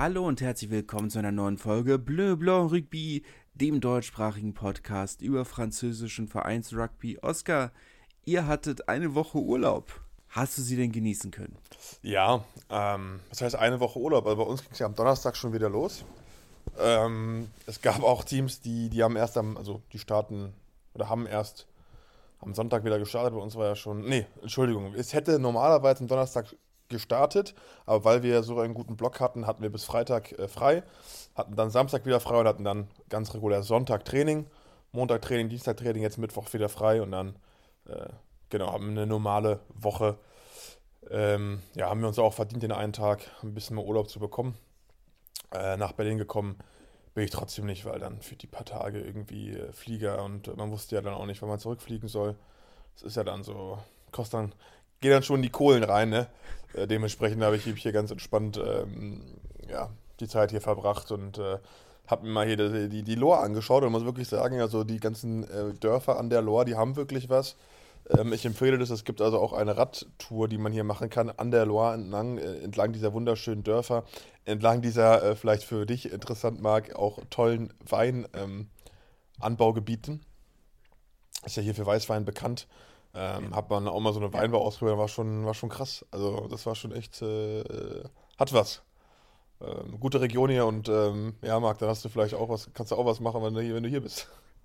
Hallo und herzlich willkommen zu einer neuen Folge Bleu Blanc Rugby, dem deutschsprachigen Podcast über französischen Vereinsrugby. Oskar, ihr hattet eine Woche Urlaub. Hast du sie denn genießen können? Ja, das heißt eine Woche Urlaub, aber bei uns ging es ja am Donnerstag schon wieder los. Es gab auch Teams, die haben die starten oder haben erst am Sonntag wieder gestartet. Bei uns war ja schon, nee, Entschuldigung, es hätte normalerweise am Donnerstag gestartet, aber weil wir so einen guten Block hatten, hatten wir bis Freitag frei, hatten dann Samstag wieder frei und hatten dann ganz regulär Sonntag Training, Montag Training, Dienstag Training, jetzt Mittwoch wieder frei und dann, genau, haben eine normale Woche. Ja, haben wir uns auch verdient, den einen Tag ein bisschen mehr Urlaub zu bekommen. Nach Berlin gekommen bin ich trotzdem nicht, weil dann für die paar Tage irgendwie Flieger und man wusste ja dann auch nicht, wann man zurückfliegen soll. Das ist ja dann so, geht dann schon in die Kohlen rein, ne? Dementsprechend habe ich hier ganz entspannt ja, die Zeit hier verbracht und habe mir mal hier die Loire angeschaut und muss wirklich sagen, also die ganzen Dörfer an der Loire, die haben wirklich was. Ich empfehle das, es gibt also auch eine Radtour, die man hier machen kann, an der Loire entlang dieser wunderschönen Dörfer, entlang dieser, vielleicht für dich interessant mag, auch tollen Weinanbaugebieten. Ist ja hier für Weißwein bekannt. Hat man auch mal so eine Weinbau ausprobiert, war schon krass. Also das war schon echt, hat was. Gute Region hier und ja, Marc, dann hast du vielleicht auch was, kannst du auch was machen, wenn du hier bist.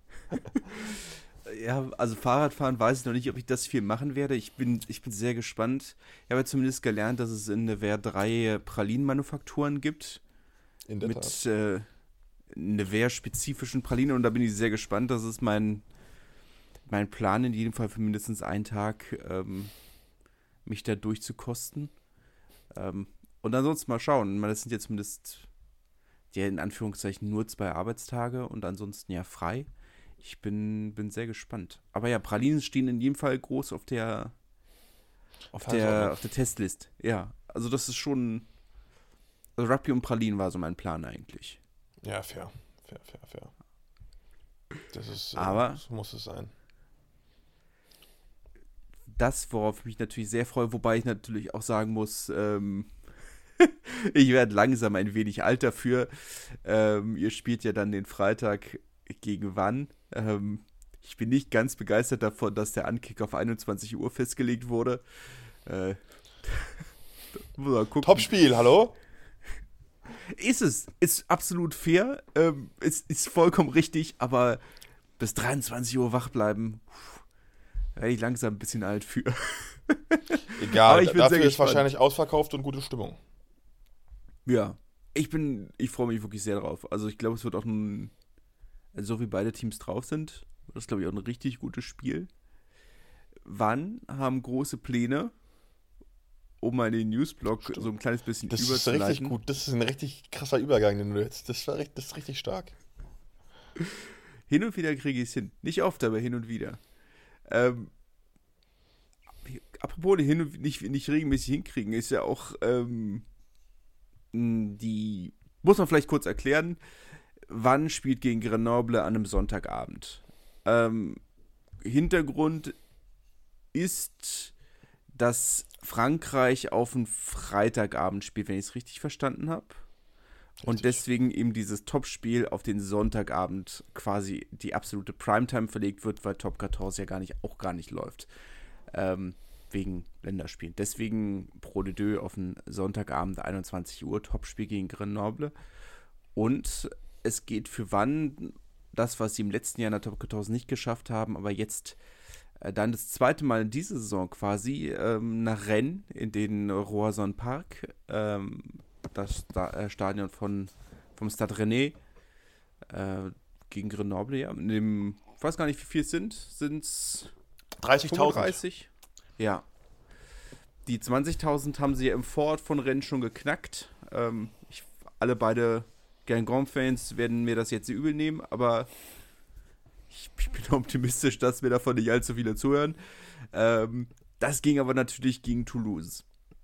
Ja, also Fahrradfahren weiß ich noch nicht, ob ich das viel machen werde. Ich bin sehr gespannt. Ich habe ja zumindest gelernt, dass es in Nevers 3 Pralinenmanufakturen gibt. In der Tat. Mit Nevers-spezifischen Pralinen und da bin ich sehr gespannt. Das ist mein Plan in jedem Fall für mindestens einen Tag, mich da durchzukosten. Und ansonsten mal schauen. Ich meine, das sind jetzt zumindest ja, in Anführungszeichen nur 2 Arbeitstage und ansonsten ja frei. Ich bin sehr gespannt. Aber ja, Pralinen stehen in jedem Fall groß auf der Testlist. Ja, also das ist schon. Also Rugby und Pralinen war so mein Plan eigentlich. Ja, fair. Fair. Das ist, Aber so muss es sein. das, worauf ich mich natürlich sehr freue, wobei ich natürlich auch sagen muss, ich werde langsam ein wenig alt dafür. Ihr spielt ja dann den Freitag gegen wann? Ich bin nicht ganz begeistert davon, dass der Ankick auf 21 Uhr festgelegt wurde. Muss mal gucken. Topspiel, hallo? Ist absolut fair. Ist vollkommen richtig, aber bis 23 Uhr wach bleiben, da werde ich langsam ein bisschen alt für. Egal, Aber ich bin dafür sehr ist gespannt. wahrscheinlich ausverkauft und gute Stimmung. Ja, ich freue mich wirklich sehr drauf. Also ich glaube, es wird auch so wie beide Teams drauf sind, wird das glaube ich auch ein richtig gutes Spiel. Wann haben große Pläne, um mal den Newsblock so ein kleines bisschen Das ist überzuleiten. richtig gut. Das ist ein richtig krasser Übergang, den du jetzt. Das ist richtig stark. Hin und wieder kriege ich es hin. Nicht oft, aber hin und wieder. Ähm, Apropos nicht regelmäßig hinkriegen, ist ja auch die, muss man vielleicht kurz erklären, wann spielt gegen Grenoble an einem Sonntagabend. Hintergrund ist, dass Frankreich auf einen Freitagabend spielt, wenn ich es richtig verstanden habe. Und Richtig. deswegen eben dieses Topspiel auf den Sonntagabend quasi die absolute Primetime verlegt wird, weil Top 14 ja gar nicht läuft. Wegen Länderspielen. Deswegen Pro de Deux auf den Sonntagabend 21 Uhr, Topspiel gegen Grenoble. Und es geht für wann das, was sie im letzten Jahr in der Top 14 nicht geschafft haben, aber jetzt dann das zweite Mal in dieser Saison quasi nach Rennes in den Roazhon Park, das Stadion vom Stade Rennais gegen Grenoble, ja. Ich weiß gar nicht, wie viel es sind. Sind es 30.000. 35? Ja. Die 20.000 haben sie ja im Vorort von Rennes schon geknackt. Alle beide Guingamp-Fans werden mir das jetzt übel nehmen, aber ich bin optimistisch, dass mir davon nicht allzu viele zuhören. Das ging aber natürlich gegen Toulouse.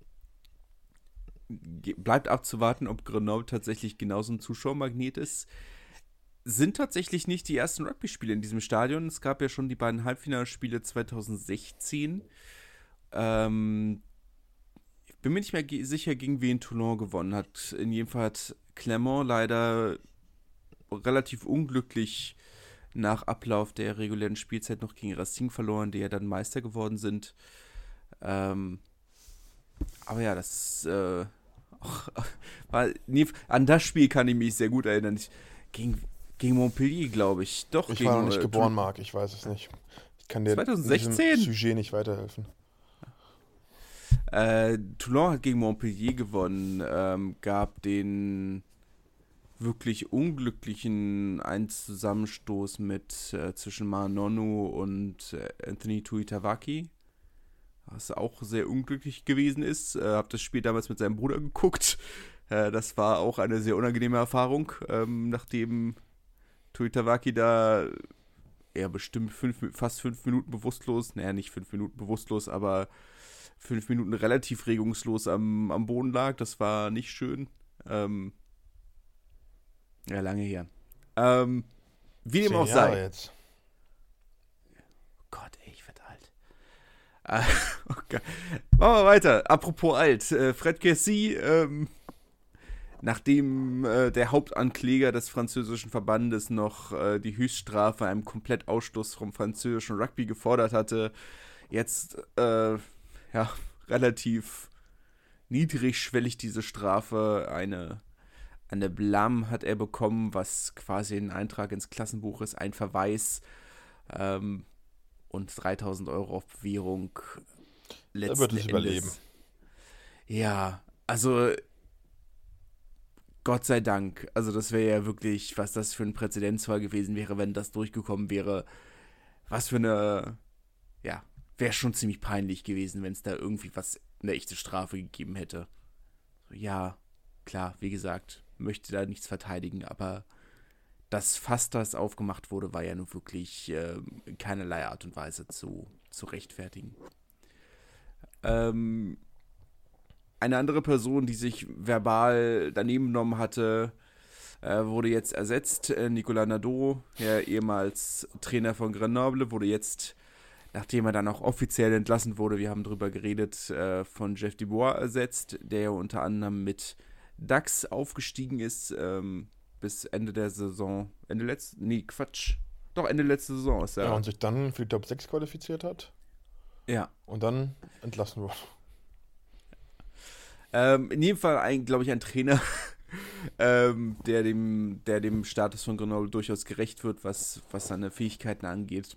Bleibt abzuwarten, ob Grenoble tatsächlich genauso ein Zuschauermagnet ist. Sind tatsächlich nicht die ersten Rugby-Spiele in diesem Stadion. Es gab ja schon die beiden Halbfinalspiele 2016. bin mir nicht mehr sicher, gegen wen Toulon gewonnen hat. In jedem Fall hat Clermont leider relativ unglücklich nach Ablauf der regulären Spielzeit noch gegen Racing verloren, die ja dann Meister geworden sind. Aber ja, das an das Spiel kann ich mich sehr gut erinnern. Gegen Montpellier, glaube ich. Doch, ich war noch nicht geboren, Marc, ich weiß es nicht. Ich kann dir 2016? in diesem Sujet nicht weiterhelfen. Toulon hat gegen Montpellier gewonnen, gab den wirklich unglücklichen Zusammenstoß zwischen Manonu und Anthony Tuitavaki, was auch sehr unglücklich gewesen ist. Hab das Spiel damals mit seinem Bruder geguckt. Das war auch eine sehr unangenehme Erfahrung, nachdem Tuitavaki da bestimmt fast 5 Minuten bewusstlos, nicht 5 Minuten bewusstlos, aber 5 Minuten relativ regungslos am Boden lag. Das war nicht schön. Lange her. Wie dem auch sei. Jetzt. Gott, ey, ich werd alt. Okay. Machen wir weiter. Apropos alt. Fred Kessy, nachdem der Hauptankläger des französischen Verbandes noch die Höchststrafe, einem Komplettausschluss vom französischen Rugby gefordert hatte, jetzt relativ niedrigschwellig diese Strafe, eine Blam hat er bekommen, was quasi ein Eintrag ins Klassenbuch ist, ein Verweis und 3.000 Euro auf Bewährung. Er wird es überleben. Ja, also Gott sei Dank. Also das wäre ja wirklich, was das für ein Präzedenzfall gewesen wäre, wenn das durchgekommen wäre. Was für eine, wäre schon ziemlich peinlich gewesen, wenn es da irgendwie eine echte Strafe gegeben hätte. Ja, klar, wie gesagt, möchte da nichts verteidigen, aber das Fass, das aufgemacht wurde, war ja nun wirklich in keinerlei Art und Weise zu rechtfertigen. Eine andere Person, die sich verbal daneben genommen hatte, wurde jetzt ersetzt. Nicolas Nadeau, der ehemals Trainer von Grenoble, wurde jetzt, nachdem er dann auch offiziell entlassen wurde, wir haben drüber geredet, von Jeff Dubois ersetzt, der ja unter anderem mit Dax aufgestiegen ist, bis Ende der Saison. Ende letzte Saison ist er. Ja, und sich dann für die Top 6 qualifiziert hat. Ja. Und dann entlassen wurde. In jedem Fall, glaube ich, ein Trainer, der dem Status von Grenoble durchaus gerecht wird, was seine Fähigkeiten angeht.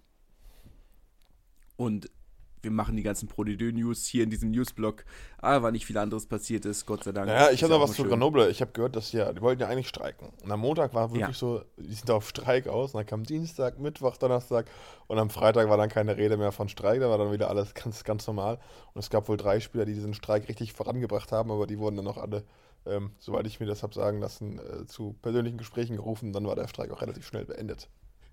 Und wir machen die ganzen Pro de Deux News hier in diesem Newsblog, aber nicht viel anderes passiert ist, Gott sei Dank. Ja, ich habe noch was zu Grenoble. Ich habe gehört, dass die wollten ja eigentlich streiken. Und am Montag war wirklich so, die sind auf Streik aus. Und dann kam Dienstag, Mittwoch, Donnerstag und am Freitag war dann keine Rede mehr von Streik. Da war dann wieder alles ganz, ganz normal. Und es gab wohl 3 Spieler, die diesen Streik richtig vorangebracht haben, aber die wurden dann auch alle, soweit ich mir das habe sagen lassen, zu persönlichen Gesprächen gerufen. Dann war der Streik auch relativ schnell beendet.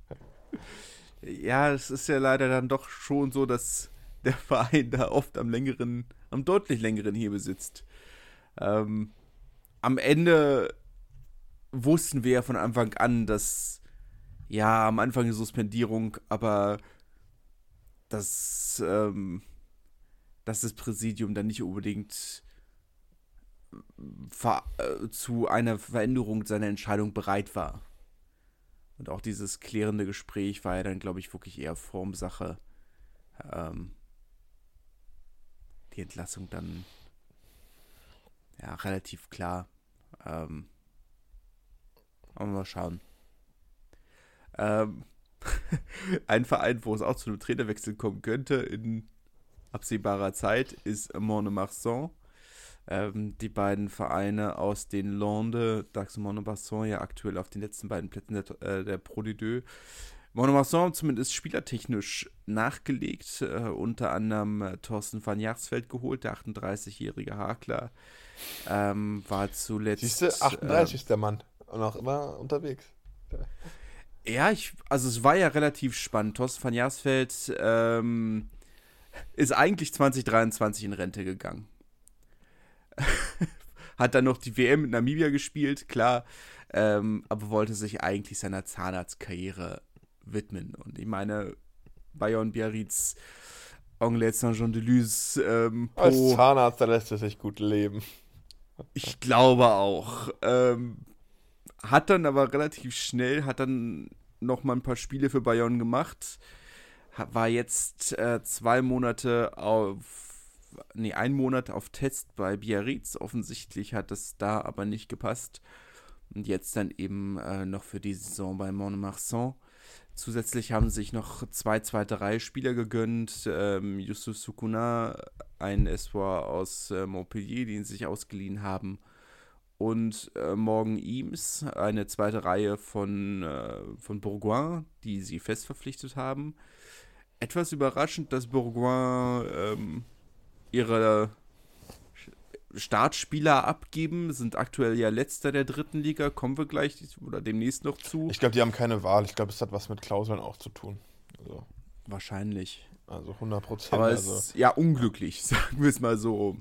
Ja, es ist ja leider dann doch schon so, dass der Verein da oft am deutlich längeren Hebel sitzt. Am Ende wussten wir ja von Anfang an, dass am Anfang eine Suspendierung, aber dass das Präsidium dann nicht unbedingt zu einer Veränderung seiner Entscheidung bereit war. Und auch dieses klärende Gespräch war ja dann, glaube ich, wirklich eher Formsache. Die Entlassung dann relativ klar. Mal schauen. Ein Verein, wo es auch zu einem Trainerwechsel kommen könnte in absehbarer Zeit, ist Mont-de-Marsan. Die beiden Vereine aus den Landes, Dax und Mont-de-Marsan, ja aktuell auf den letzten beiden Plätzen der Pro de Deux. Mont-de-Marsan zumindest spielertechnisch nachgelegt, unter anderem Thorsten van Jaarsveld geholt, der 38-jährige Hakler, war zuletzt... Siehst du, 38 ist der Mann und auch immer unterwegs. Ja, es war ja relativ spannend. Thorsten van Jaarsveld ist eigentlich 2023 in Rente gegangen. Hat dann noch die WM mit Namibia gespielt, klar, aber wollte sich eigentlich seiner Zahnarztkarriere widmen. Und ich meine, Bayon Biarritz Anglais Saint-Jean-de-Luz, Als Zahnarzt, da lässt er sich gut leben. ich glaube auch. Hat dann aber relativ schnell, noch mal ein paar Spiele für Bayonne gemacht. War jetzt 1 Monat auf Test bei Biarritz. Offensichtlich hat es da aber nicht gepasst. Und jetzt dann eben noch für die Saison bei Mont-de-Marsan. Zusätzlich haben sich noch 2 zweite Reihe Spieler gegönnt. Youssouf Soukouna, ein Espoir aus Montpellier, den sie sich ausgeliehen haben. Und Morgan Eames, eine zweite Reihe von Bourgoin, die sie fest verpflichtet haben. Etwas überraschend, dass Bourgoin ihre Startspieler abgeben, sind aktuell ja Letzter der dritten Liga, kommen wir gleich oder demnächst noch zu. Ich glaube, die haben keine Wahl. Ich glaube, es hat was mit Klauseln auch zu tun. Also, wahrscheinlich. Also 100%. Aber es ist ja unglücklich, sagen wir es mal so.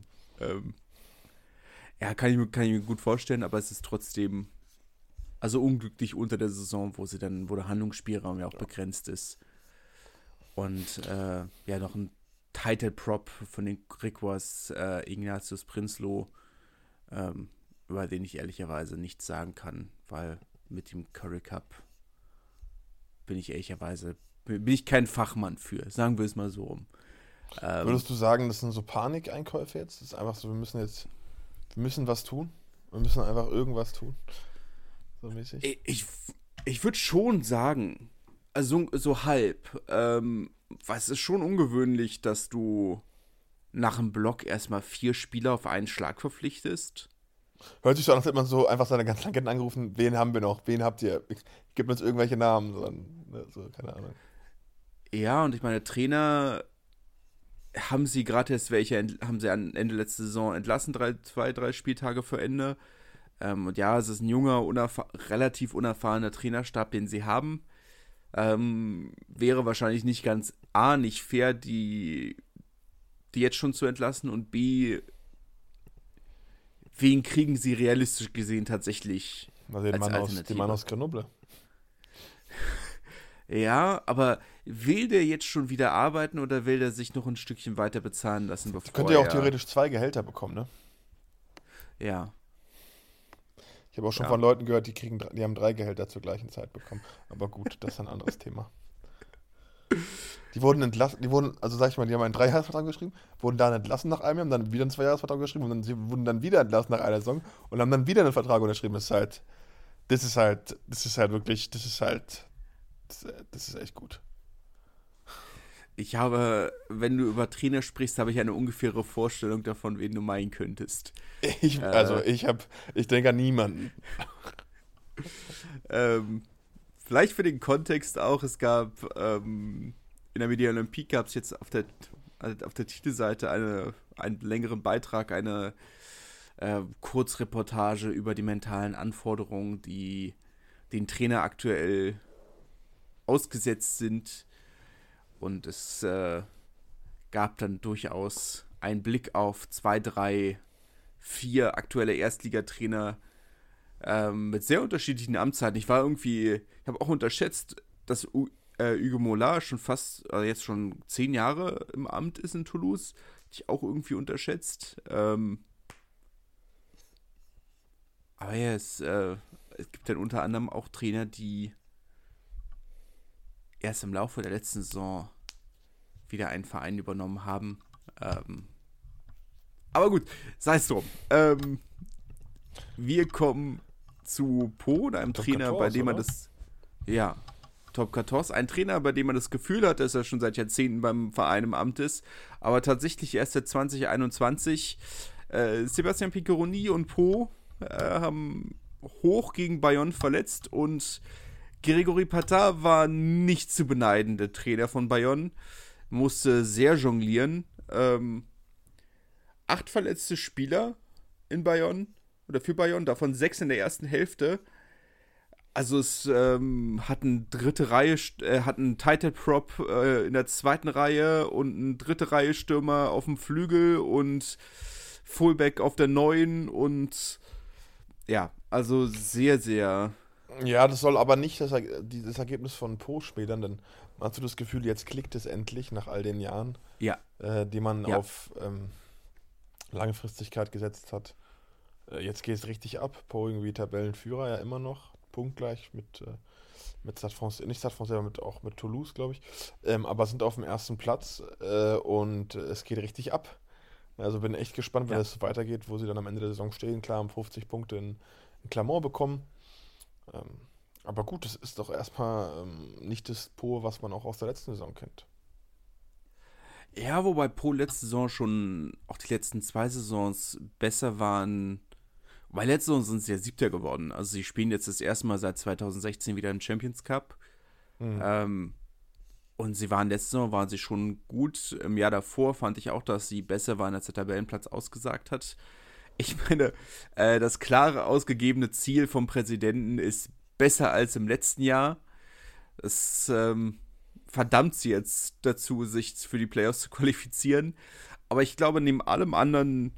Ja, kann ich mir gut vorstellen, aber es ist trotzdem also unglücklich unter der Saison, wo der Handlungsspielraum ja auch begrenzt ist. Und ja, noch ein Title Prop von den Griquas, Ignatius Prinsloo, über den ich ehrlicherweise nichts sagen kann, weil mit dem Curry Cup bin ich kein Fachmann für, sagen wir es mal so rum. Würdest du sagen, das sind so Panikeinkäufe jetzt? Das ist einfach so, wir müssen was tun? Wir müssen einfach irgendwas tun? So mäßig? Ich würde schon sagen, also so halb, es ist schon ungewöhnlich, dass du nach einem Block erstmal 4 Spieler auf einen Schlag verpflichtest. Hört sich so an, als hätte man so einfach seine ganzen Agenten angerufen, wen haben wir noch, wen habt ihr? Gebt uns irgendwelche Namen, so, keine Ahnung. Ja, und ich meine, Trainer haben sie gerade erst haben sie am Ende letzte Saison entlassen, 3 Spieltage vor Ende. Und ja, es ist ein junger, relativ unerfahrener Trainerstab, den sie haben. Wäre wahrscheinlich nicht fair, die jetzt schon zu entlassen, und B, wen kriegen sie realistisch gesehen tatsächlich den Mann aus Grenoble. Ja, aber will der jetzt schon wieder arbeiten oder will der sich noch ein Stückchen weiter bezahlen lassen, bevor Könnte ja auch theoretisch 2 Gehälter bekommen, ne? Ja. Ich habe auch schon von Leuten gehört, die haben 3 Gehälter zur gleichen Zeit bekommen. Aber gut, das ist ein anderes Thema. Die wurden entlassen, die haben einen 3-Jahres-Vertrag geschrieben, wurden dann entlassen nach einem Jahr, haben dann wieder einen 2-Jahres-Vertrag geschrieben und sie wurden dann wieder entlassen nach einer Saison und haben dann wieder einen Vertrag unterschrieben. Das ist echt gut. Wenn du über Trainer sprichst, habe ich eine ungefähre Vorstellung davon, wen du meinen könntest. Ich denke an niemanden. Vielleicht für den Kontext auch, es gab in der Media Olympique gab es jetzt auf der Titelseite einen längeren Beitrag, eine Kurzreportage über die mentalen Anforderungen, die den Trainer aktuell ausgesetzt sind. Und es gab dann durchaus einen Blick auf 2, 3, 4 aktuelle Erstligatrainer mit sehr unterschiedlichen Amtszeiten. Ich habe auch unterschätzt, dass Hugo Mollard jetzt schon 10 Jahre im Amt ist in Toulouse. Hätte ich auch irgendwie unterschätzt. Aber ja, es gibt dann unter anderem auch Trainer, die erst im Laufe der letzten Saison wieder einen Verein übernommen haben. Aber gut, sei es drum. Wir kommen zu Po, einem Top Trainer, 14, bei dem man oder? Top 14, ein Trainer, bei dem man das Gefühl hat, dass er schon seit Jahrzehnten beim Verein im Amt ist, aber tatsächlich erst seit 2021. Sebastian Piccheroni und Po haben hoch gegen Bayonne verletzt und Grégory Patin war nicht zu beneiden, der Trainer von Bayonne. Musste sehr jonglieren. 8 verletzte Spieler in Bayonne oder für Bayonne, davon 6 in der ersten Hälfte. Also es hat eine dritte Reihe, hat einen Title Prop in der zweiten Reihe und eine dritte Reihe Stürmer auf dem Flügel und Fullback auf der 9 und ja, also sehr, sehr Ja, das soll aber nicht das Ergebnis von Po-Spielern, denn hast du das Gefühl, jetzt klickt es endlich nach all den Jahren, Ja, die man ja, auf Langfristigkeit gesetzt hat. Jetzt geht es richtig ab. Po irgendwie Tabellenführer ja immer noch, punktgleich mit Stade Francais, nicht Stade Francais, aber auch mit Toulouse, glaube ich. Aber sind auf dem ersten Platz und es geht richtig ab. Also bin echt gespannt, wenn ja. es so weitergeht, wo sie dann am Ende der Saison stehen. Klar, haben 50 Punkte in Clermont bekommen. Ähm, aber gut, das ist doch erstmal nicht das Po, was man auch aus der letzten Saison kennt. Ja, wobei Po letzte Saison schon, auch die letzten zwei Saisons besser waren. Weil letzte Saison sind sie ja Siebter geworden. Also sie spielen jetzt das erste Mal seit 2016 wieder im Champions Cup. Mhm. Ähm, und sie waren letzte Saison, waren sie schon gut. Im Jahr davor fand ich auch, dass sie besser waren, als der Tabellenplatz ausgesagt hat. Ich meine, das klare, ausgegebene Ziel vom Präsidenten ist besser als im letzten Jahr. Es verdammt sie jetzt dazu, sich für die Playoffs zu qualifizieren. Aber ich glaube, neben allem anderen,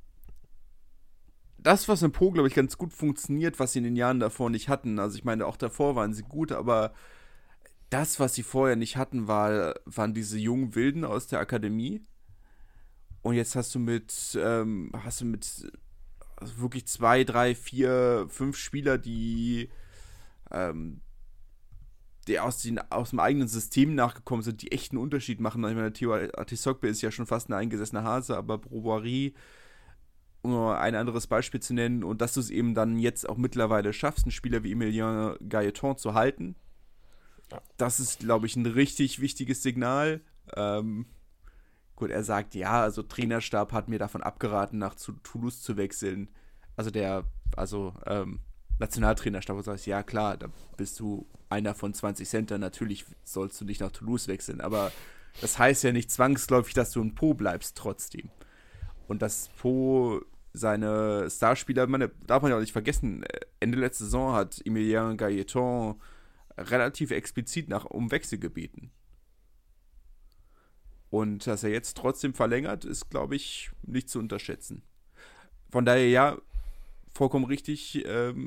das, was in Po, glaube ich, ganz gut funktioniert, was sie in den Jahren davor nicht hatten. Also ich meine, auch davor waren sie gut, aber das, was sie vorher nicht hatten, waren diese jungen Wilden aus der Akademie. Und jetzt hast du mit also wirklich zwei, drei, vier, fünf Spieler, ähm, die aus dem eigenen System nachgekommen sind, die echt einen Unterschied machen. Ich meine, Theo Artisokbe ist ja schon fast ein eingesessener Hase, aber Brouboirie, um nur ein anderes Beispiel zu nennen, und dass du es eben dann jetzt auch mittlerweile schaffst, einen Spieler wie Emilien Gailleton zu halten, Ja. das ist, glaube ich, ein richtig wichtiges Signal. Gut, er sagt, ja, also Trainerstab hat mir davon abgeraten, nach Toulouse zu wechseln. Also Nationaltrainerstab, wo du sagst, ja klar, da bist du einer von 20 Center, natürlich sollst du nicht nach Toulouse wechseln, aber das heißt ja nicht zwangsläufig, dass du in Po bleibst trotzdem. Und dass Po seine Starspieler, darf man ja auch nicht vergessen, Ende letzte Saison hat Emilien Gailleton relativ explizit um Wechsel gebeten. Und dass er jetzt trotzdem verlängert, ist, glaube ich, nicht zu unterschätzen. Von daher, ja, vollkommen richtig,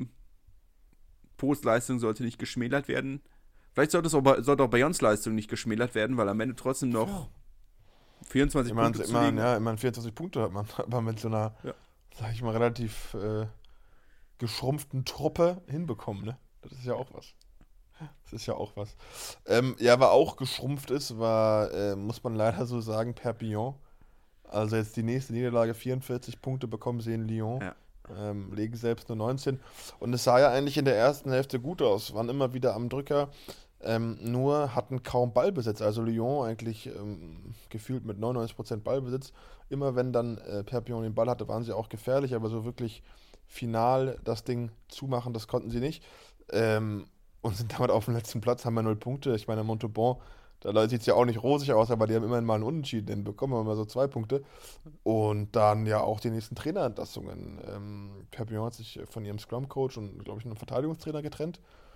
Po's Leistung sollte nicht geschmälert werden. Vielleicht sollte auch Bayons Leistung nicht geschmälert werden, weil am Ende trotzdem noch 24 Punkte zu liegen. Ja, immerhin 24 Punkte hat man, aber mit so einer, Ja. sag ich mal, relativ geschrumpften Truppe hinbekommen, ne? Das ist ja auch was. Das ist ja auch was. Ja, wer auch geschrumpft ist, muss man leider so sagen, Perpignan. Also jetzt die nächste Niederlage, 44 Punkte bekommen sie in Lyon. Ja. Legen selbst nur 19. Und es sah ja eigentlich in der ersten Hälfte gut aus, waren immer wieder am Drücker, nur hatten kaum Ballbesitz. Also Lyon eigentlich gefühlt mit 99% Ballbesitz. Immer wenn dann Perpignan den Ball hatte, waren sie auch gefährlich, aber so wirklich final das Ding zumachen, das konnten sie nicht. Und sind damit auf dem letzten Platz, haben wir 0 Punkte. Ich meine, Montauban, da sieht es ja auch nicht rosig aus, aber die haben immerhin mal einen Unentschieden, dann bekommen wir mal so 2 Punkte. Und dann ja auch die nächsten Trainerentlassungen. Perpignan hat sich von ihrem Scrum-Coach und, glaube ich, einem Verteidigungstrainer getrennt.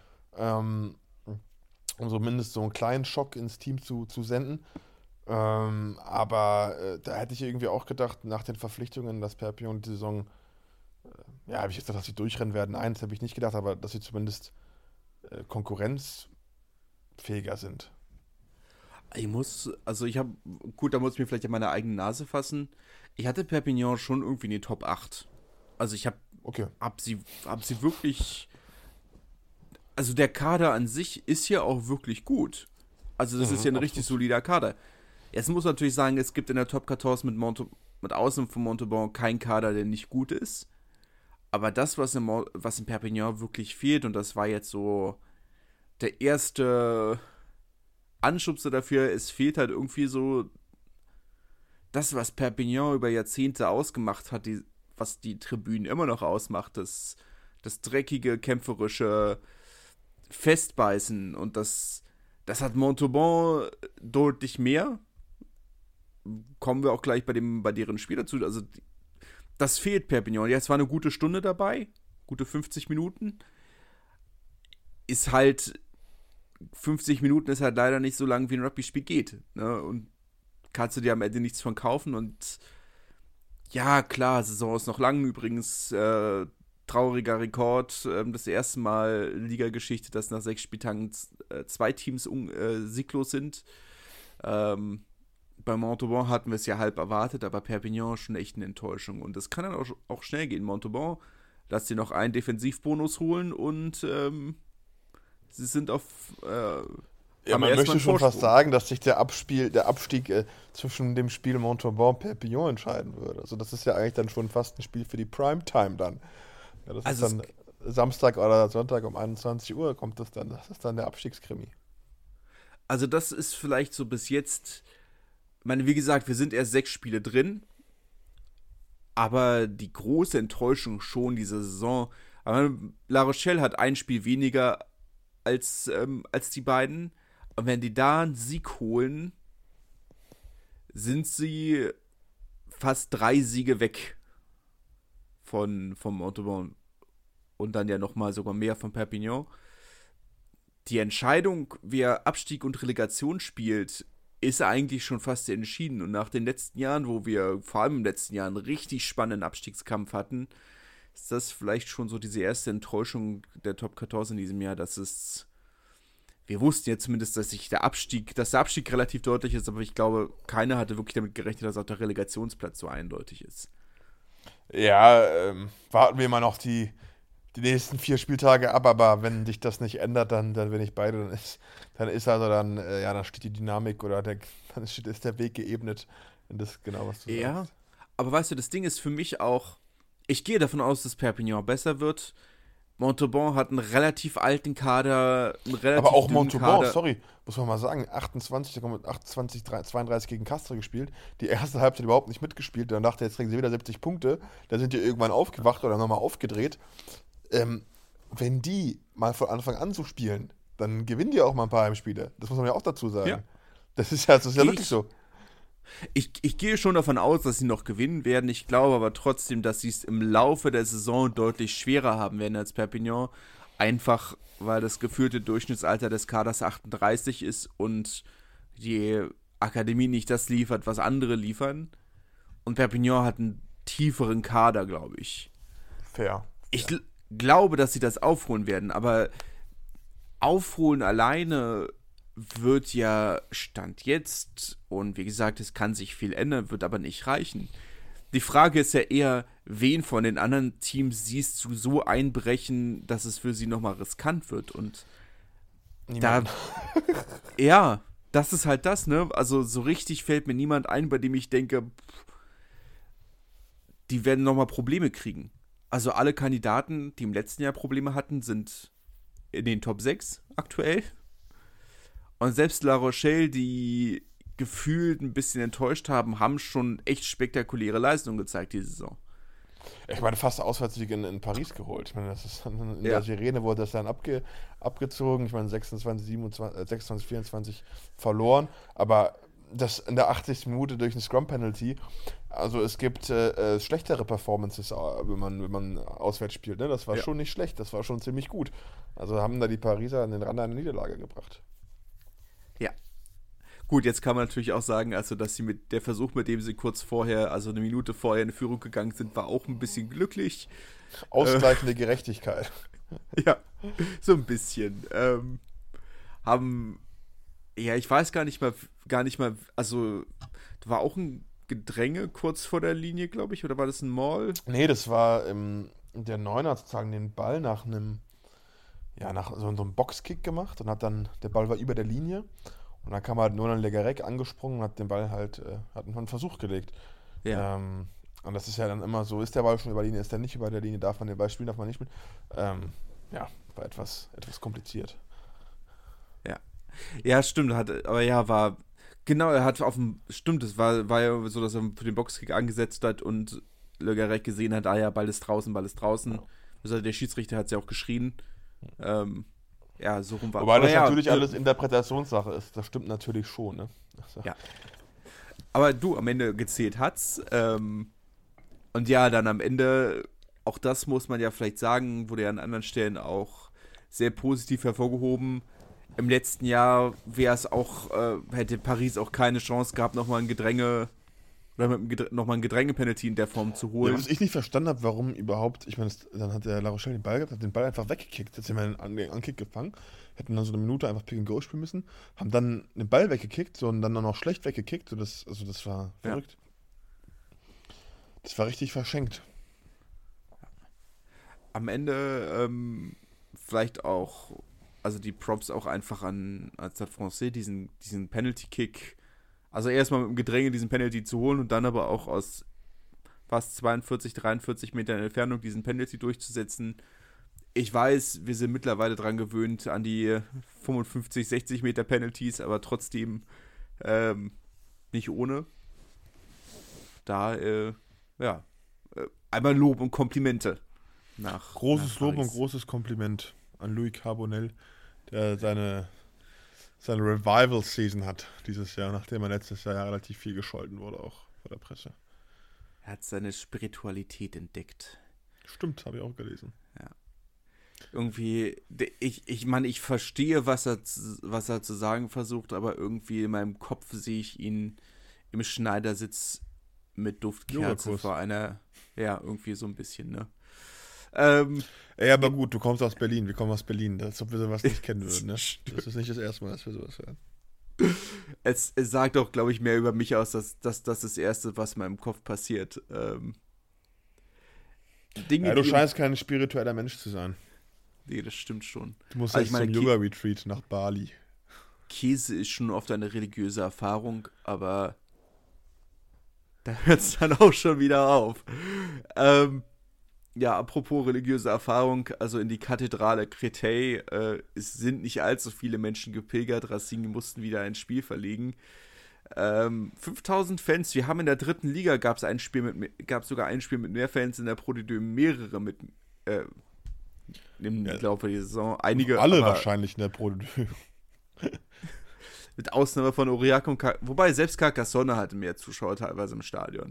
Um zumindest so einen kleinen Schock ins Team zu senden. Aber da hätte ich irgendwie auch gedacht, nach den Verpflichtungen, dass Perpignan die Saison, ja, habe ich jetzt gedacht, dass sie durchrennen werden. Eins habe ich nicht gedacht, aber dass sie zumindest konkurrenzfähiger sind. Gut, da muss ich mir vielleicht an meine eigene Nase fassen. Ich hatte Perpignan schon irgendwie in die Top 8. Also ich Okay. hab sie wirklich, also der Kader an sich ist ja auch wirklich gut. Also das ist ja ein richtig Absolut. solider Kader. Jetzt muss man natürlich sagen, es gibt in der Top 14 mit Außen von Montauban keinen Kader, der nicht gut ist. Aber das, was in Perpignan wirklich fehlt, und das war jetzt so der erste Anschubser dafür, es fehlt halt irgendwie so das, was Perpignan über Jahrzehnte ausgemacht hat, was die Tribünen immer noch ausmacht, das dreckige, kämpferische Festbeißen. Und das hat Montauban deutlich mehr. Kommen wir auch gleich bei deren Spiel dazu. Also das fehlt Perpignan. Jetzt war eine gute Stunde dabei, gute 50 Minuten. Ist halt 50 Minuten ist halt leider nicht so lang, wie ein Rugby-Spiel geht. Ne? Und kannst du dir am Ende nichts von kaufen. Und ja, klar, Saison ist noch lang. Übrigens, trauriger Rekord. Das erste Mal in Liga-Geschichte, dass nach 6 Spieltagen 2 Teams sieglos sind. Bei Montauban hatten wir es ja halb erwartet, aber Perpignan schon echt eine Enttäuschung. Und das kann dann auch schnell gehen. Montauban, lass dir noch einen Defensivbonus holen und sie sind auf. Ja, man möchte schon fast sagen, dass sich der Abstieg zwischen dem Spiel Montauban und Perpignan entscheiden würde. Also das ist ja eigentlich dann schon fast ein Spiel für die Primetime dann. Ja, das ist dann Samstag oder Sonntag um 21 Uhr kommt das dann. Das ist dann der Abstiegskrimi. Also das ist vielleicht so bis jetzt, ich meine, wie gesagt, wir sind erst 6 Spiele drin, aber die große Enttäuschung schon diese Saison. Aber La Rochelle hat ein Spiel weniger als die beiden. Und wenn die da einen Sieg holen, sind sie fast 3 Siege weg vom Montauban. Und dann ja nochmal sogar mehr von Perpignan. Die Entscheidung, wer Abstieg und Relegation spielt, ist eigentlich schon fast entschieden. Und nach den letzten Jahren, wo wir vor allem im letzten Jahr einen richtig spannenden Abstiegskampf hatten, ist das vielleicht schon so diese erste Enttäuschung der Top 14 in diesem Jahr, dass es. Wir wussten ja zumindest, dass der Abstieg relativ deutlich ist, aber ich glaube, keiner hatte wirklich damit gerechnet, dass auch der Relegationsplatz so eindeutig ist. Ja, warten wir mal noch die nächsten 4 Spieltage ab, aber wenn sich das nicht ändert, dann bin ich beide, dann steht die Dynamik oder dann ist der Weg geebnet in das genau, was du sagst. Ja, aber weißt du, das Ding ist für mich auch, ich gehe davon aus, dass Perpignan besser wird. Montauban hat einen relativ alten Kader, aber auch Montauban, sorry, muss man mal sagen, 32 gegen Castres gespielt, die erste Halbzeit überhaupt nicht mitgespielt, dann dachte jetzt kriegen sie wieder 70 Punkte, da sind die irgendwann aufgewacht oder nochmal aufgedreht. Wenn die mal von Anfang an so spielen, dann gewinnen die auch mal ein paar Heimspiele. Das muss man ja auch dazu sagen. Ja. Das ist ja wirklich so. Ich gehe schon davon aus, dass sie noch gewinnen werden. Ich glaube aber trotzdem, dass sie es im Laufe der Saison deutlich schwerer haben werden als Perpignan. Einfach, weil das gefühlte Durchschnittsalter des Kaders 38 ist und die Akademie nicht das liefert, was andere liefern. Und Perpignan hat einen tieferen Kader, glaube ich. Fair. Ich glaube, dass sie das aufholen werden, aber aufholen alleine wird ja Stand jetzt, und wie gesagt, es kann sich viel ändern, wird aber nicht reichen. Die Frage ist ja eher, wen von den anderen Teams siehst du so einbrechen, dass es für sie nochmal riskant wird, und niemand. Ja, das ist halt das, ne? Also so richtig fällt mir niemand ein, bei dem ich denke, die werden nochmal Probleme kriegen. Also alle Kandidaten, die im letzten Jahr Probleme hatten, sind in den Top 6 aktuell. Und selbst La Rochelle, die gefühlt ein bisschen enttäuscht haben schon echt spektakuläre Leistungen gezeigt diese Saison. Ich meine, fast Auswärtssieg in Paris geholt. Ich meine, das ist in der Sirene wurde das dann abgezogen. Ich meine, 26, 24 verloren. Aber das in der 80. Minute durch eine Scrum-Penalty. Also es gibt schlechtere Performances, wenn man auswärts spielt. Ne? Das war schon nicht schlecht. Das war schon ziemlich gut. Also haben da die Pariser an den Rand einer Niederlage gebracht. Ja. Gut, jetzt kann man natürlich auch sagen, also dass sie der Versuch, mit dem sie kurz vorher, also eine Minute vorher in Führung gegangen sind, war auch ein bisschen glücklich. Ausgleichende Gerechtigkeit. Ja, so ein bisschen. Ich weiß gar nicht mal, also war auch ein Gedränge kurz vor der Linie, glaube ich, oder war das ein Maul? Nee, das war der Neuner sozusagen den Ball nach so einem Boxkick gemacht und der Ball war über der Linie und dann kam halt nur ein Legarec angesprungen und hat den Ball hat einen Versuch gelegt. Ja. Und das ist ja dann immer so, ist der Ball schon über der Linie, ist der nicht über der Linie, darf man den Ball spielen, darf man nicht spielen. War etwas kompliziert. Ja. Ja, stimmt, genau, er hat stimmt, es war ja so, dass er für den Boxkick angesetzt hat und Legarec gesehen hat, Ball ist draußen. Ja. Also der Schiedsrichter hat es ja auch geschrien. So rum war. Wobei das natürlich alles Interpretationssache ist. Das stimmt natürlich schon, ne? Ja. Aber am Ende gezählt hat's. Und ja, dann am Ende, auch das muss man ja vielleicht sagen, wurde ja an anderen Stellen auch sehr positiv hervorgehoben. Im letzten Jahr hätte Paris auch keine Chance gehabt, nochmal ein Gedränge oder nochmal ein Gedränge-Penalty in der Form zu holen. Ja, was ich nicht verstanden habe, warum überhaupt, ich meine, dann hat der La Rochelle den Ball gehabt, hat den Ball einfach weggekickt, jetzt haben wir einen Ankick gefangen, hätten dann so eine Minute einfach Pick and Go spielen müssen, haben dann den Ball weggekickt so, und dann noch schlecht weggekickt, so das war verrückt. Das war richtig verschenkt. Am Ende vielleicht auch, also die Props auch einfach an Stade Francais, diesen Penalty-Kick, also erstmal mit dem Gedränge diesen Penalty zu holen und dann aber auch aus fast 42, 43 Metern Entfernung diesen Penalty durchzusetzen. Ich weiß, wir sind mittlerweile dran gewöhnt an die 55, 60 Meter Penalties, aber trotzdem nicht ohne. Da, einmal Lob und Komplimente. Großes Lob und großes Kompliment an Louis Carbonell, der seine Revival-Season hat dieses Jahr, nachdem er letztes Jahr relativ viel gescholten wurde, auch vor der Presse. Er hat seine Spiritualität entdeckt. Stimmt, habe ich auch gelesen. Ja. Irgendwie, ich verstehe, was er zu sagen versucht, aber irgendwie in meinem Kopf sehe ich ihn im Schneidersitz mit Duftkerze vor einer, ja, irgendwie so ein bisschen, ne? Ja, aber gut, du kommst aus Berlin, wir kommen aus Berlin, als ob wir sowas nicht kennen würden, ne? Das ist nicht das erste Mal, dass wir sowas hören. Es sagt auch, glaube ich, mehr über mich aus, dass das das Erste, was in meinem Kopf passiert. Dinge, du scheinst kein spiritueller Mensch zu sein. Nee, das stimmt schon. Du musst jetzt zum Yoga-Retreat nach Bali. Käse ist schon oft eine religiöse Erfahrung, aber da hört es dann auch schon wieder auf. Ja, apropos religiöse Erfahrung, also in die Kathedrale Créteil es sind nicht allzu viele Menschen gepilgert. Racing mussten wieder ein Spiel verlegen. 5000 Fans, wir haben in der 3. Liga gab es sogar ein Spiel mit mehr Fans, in der Pro D2 mehrere mit im Laufe der Saison. Einige, alle wahrscheinlich in der Pro D2. Mit Ausnahme von Aurillac und wobei selbst Carcassonne hatte mehr Zuschauer teilweise im Stadion.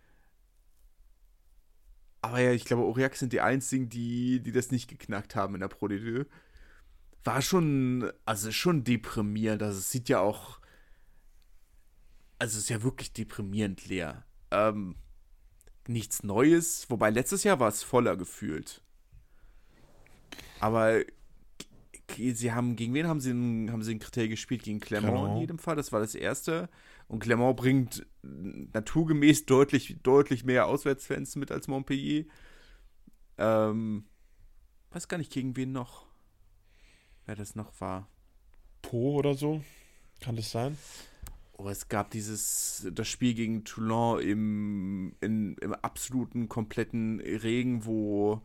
Aber ja, ich glaube, Aurillac sind die einzigen, die das nicht geknackt haben in der Pro D2. War schon deprimierend. Also es sieht ja auch, also es ist ja wirklich deprimierend leer. Nichts Neues, wobei letztes Jahr war es voller gefühlt. Aber gegen wen haben sie in Créteil gespielt? Gegen Clermont in jedem Fall, das war das erste. Und Clermont bringt naturgemäß deutlich mehr Auswärtsfans mit als Montpellier. Weiß gar nicht, gegen wen noch. Wer das noch war. Po oder so? Kann das sein? Oh, es gab das Spiel gegen Toulon im absoluten, kompletten Regen, wo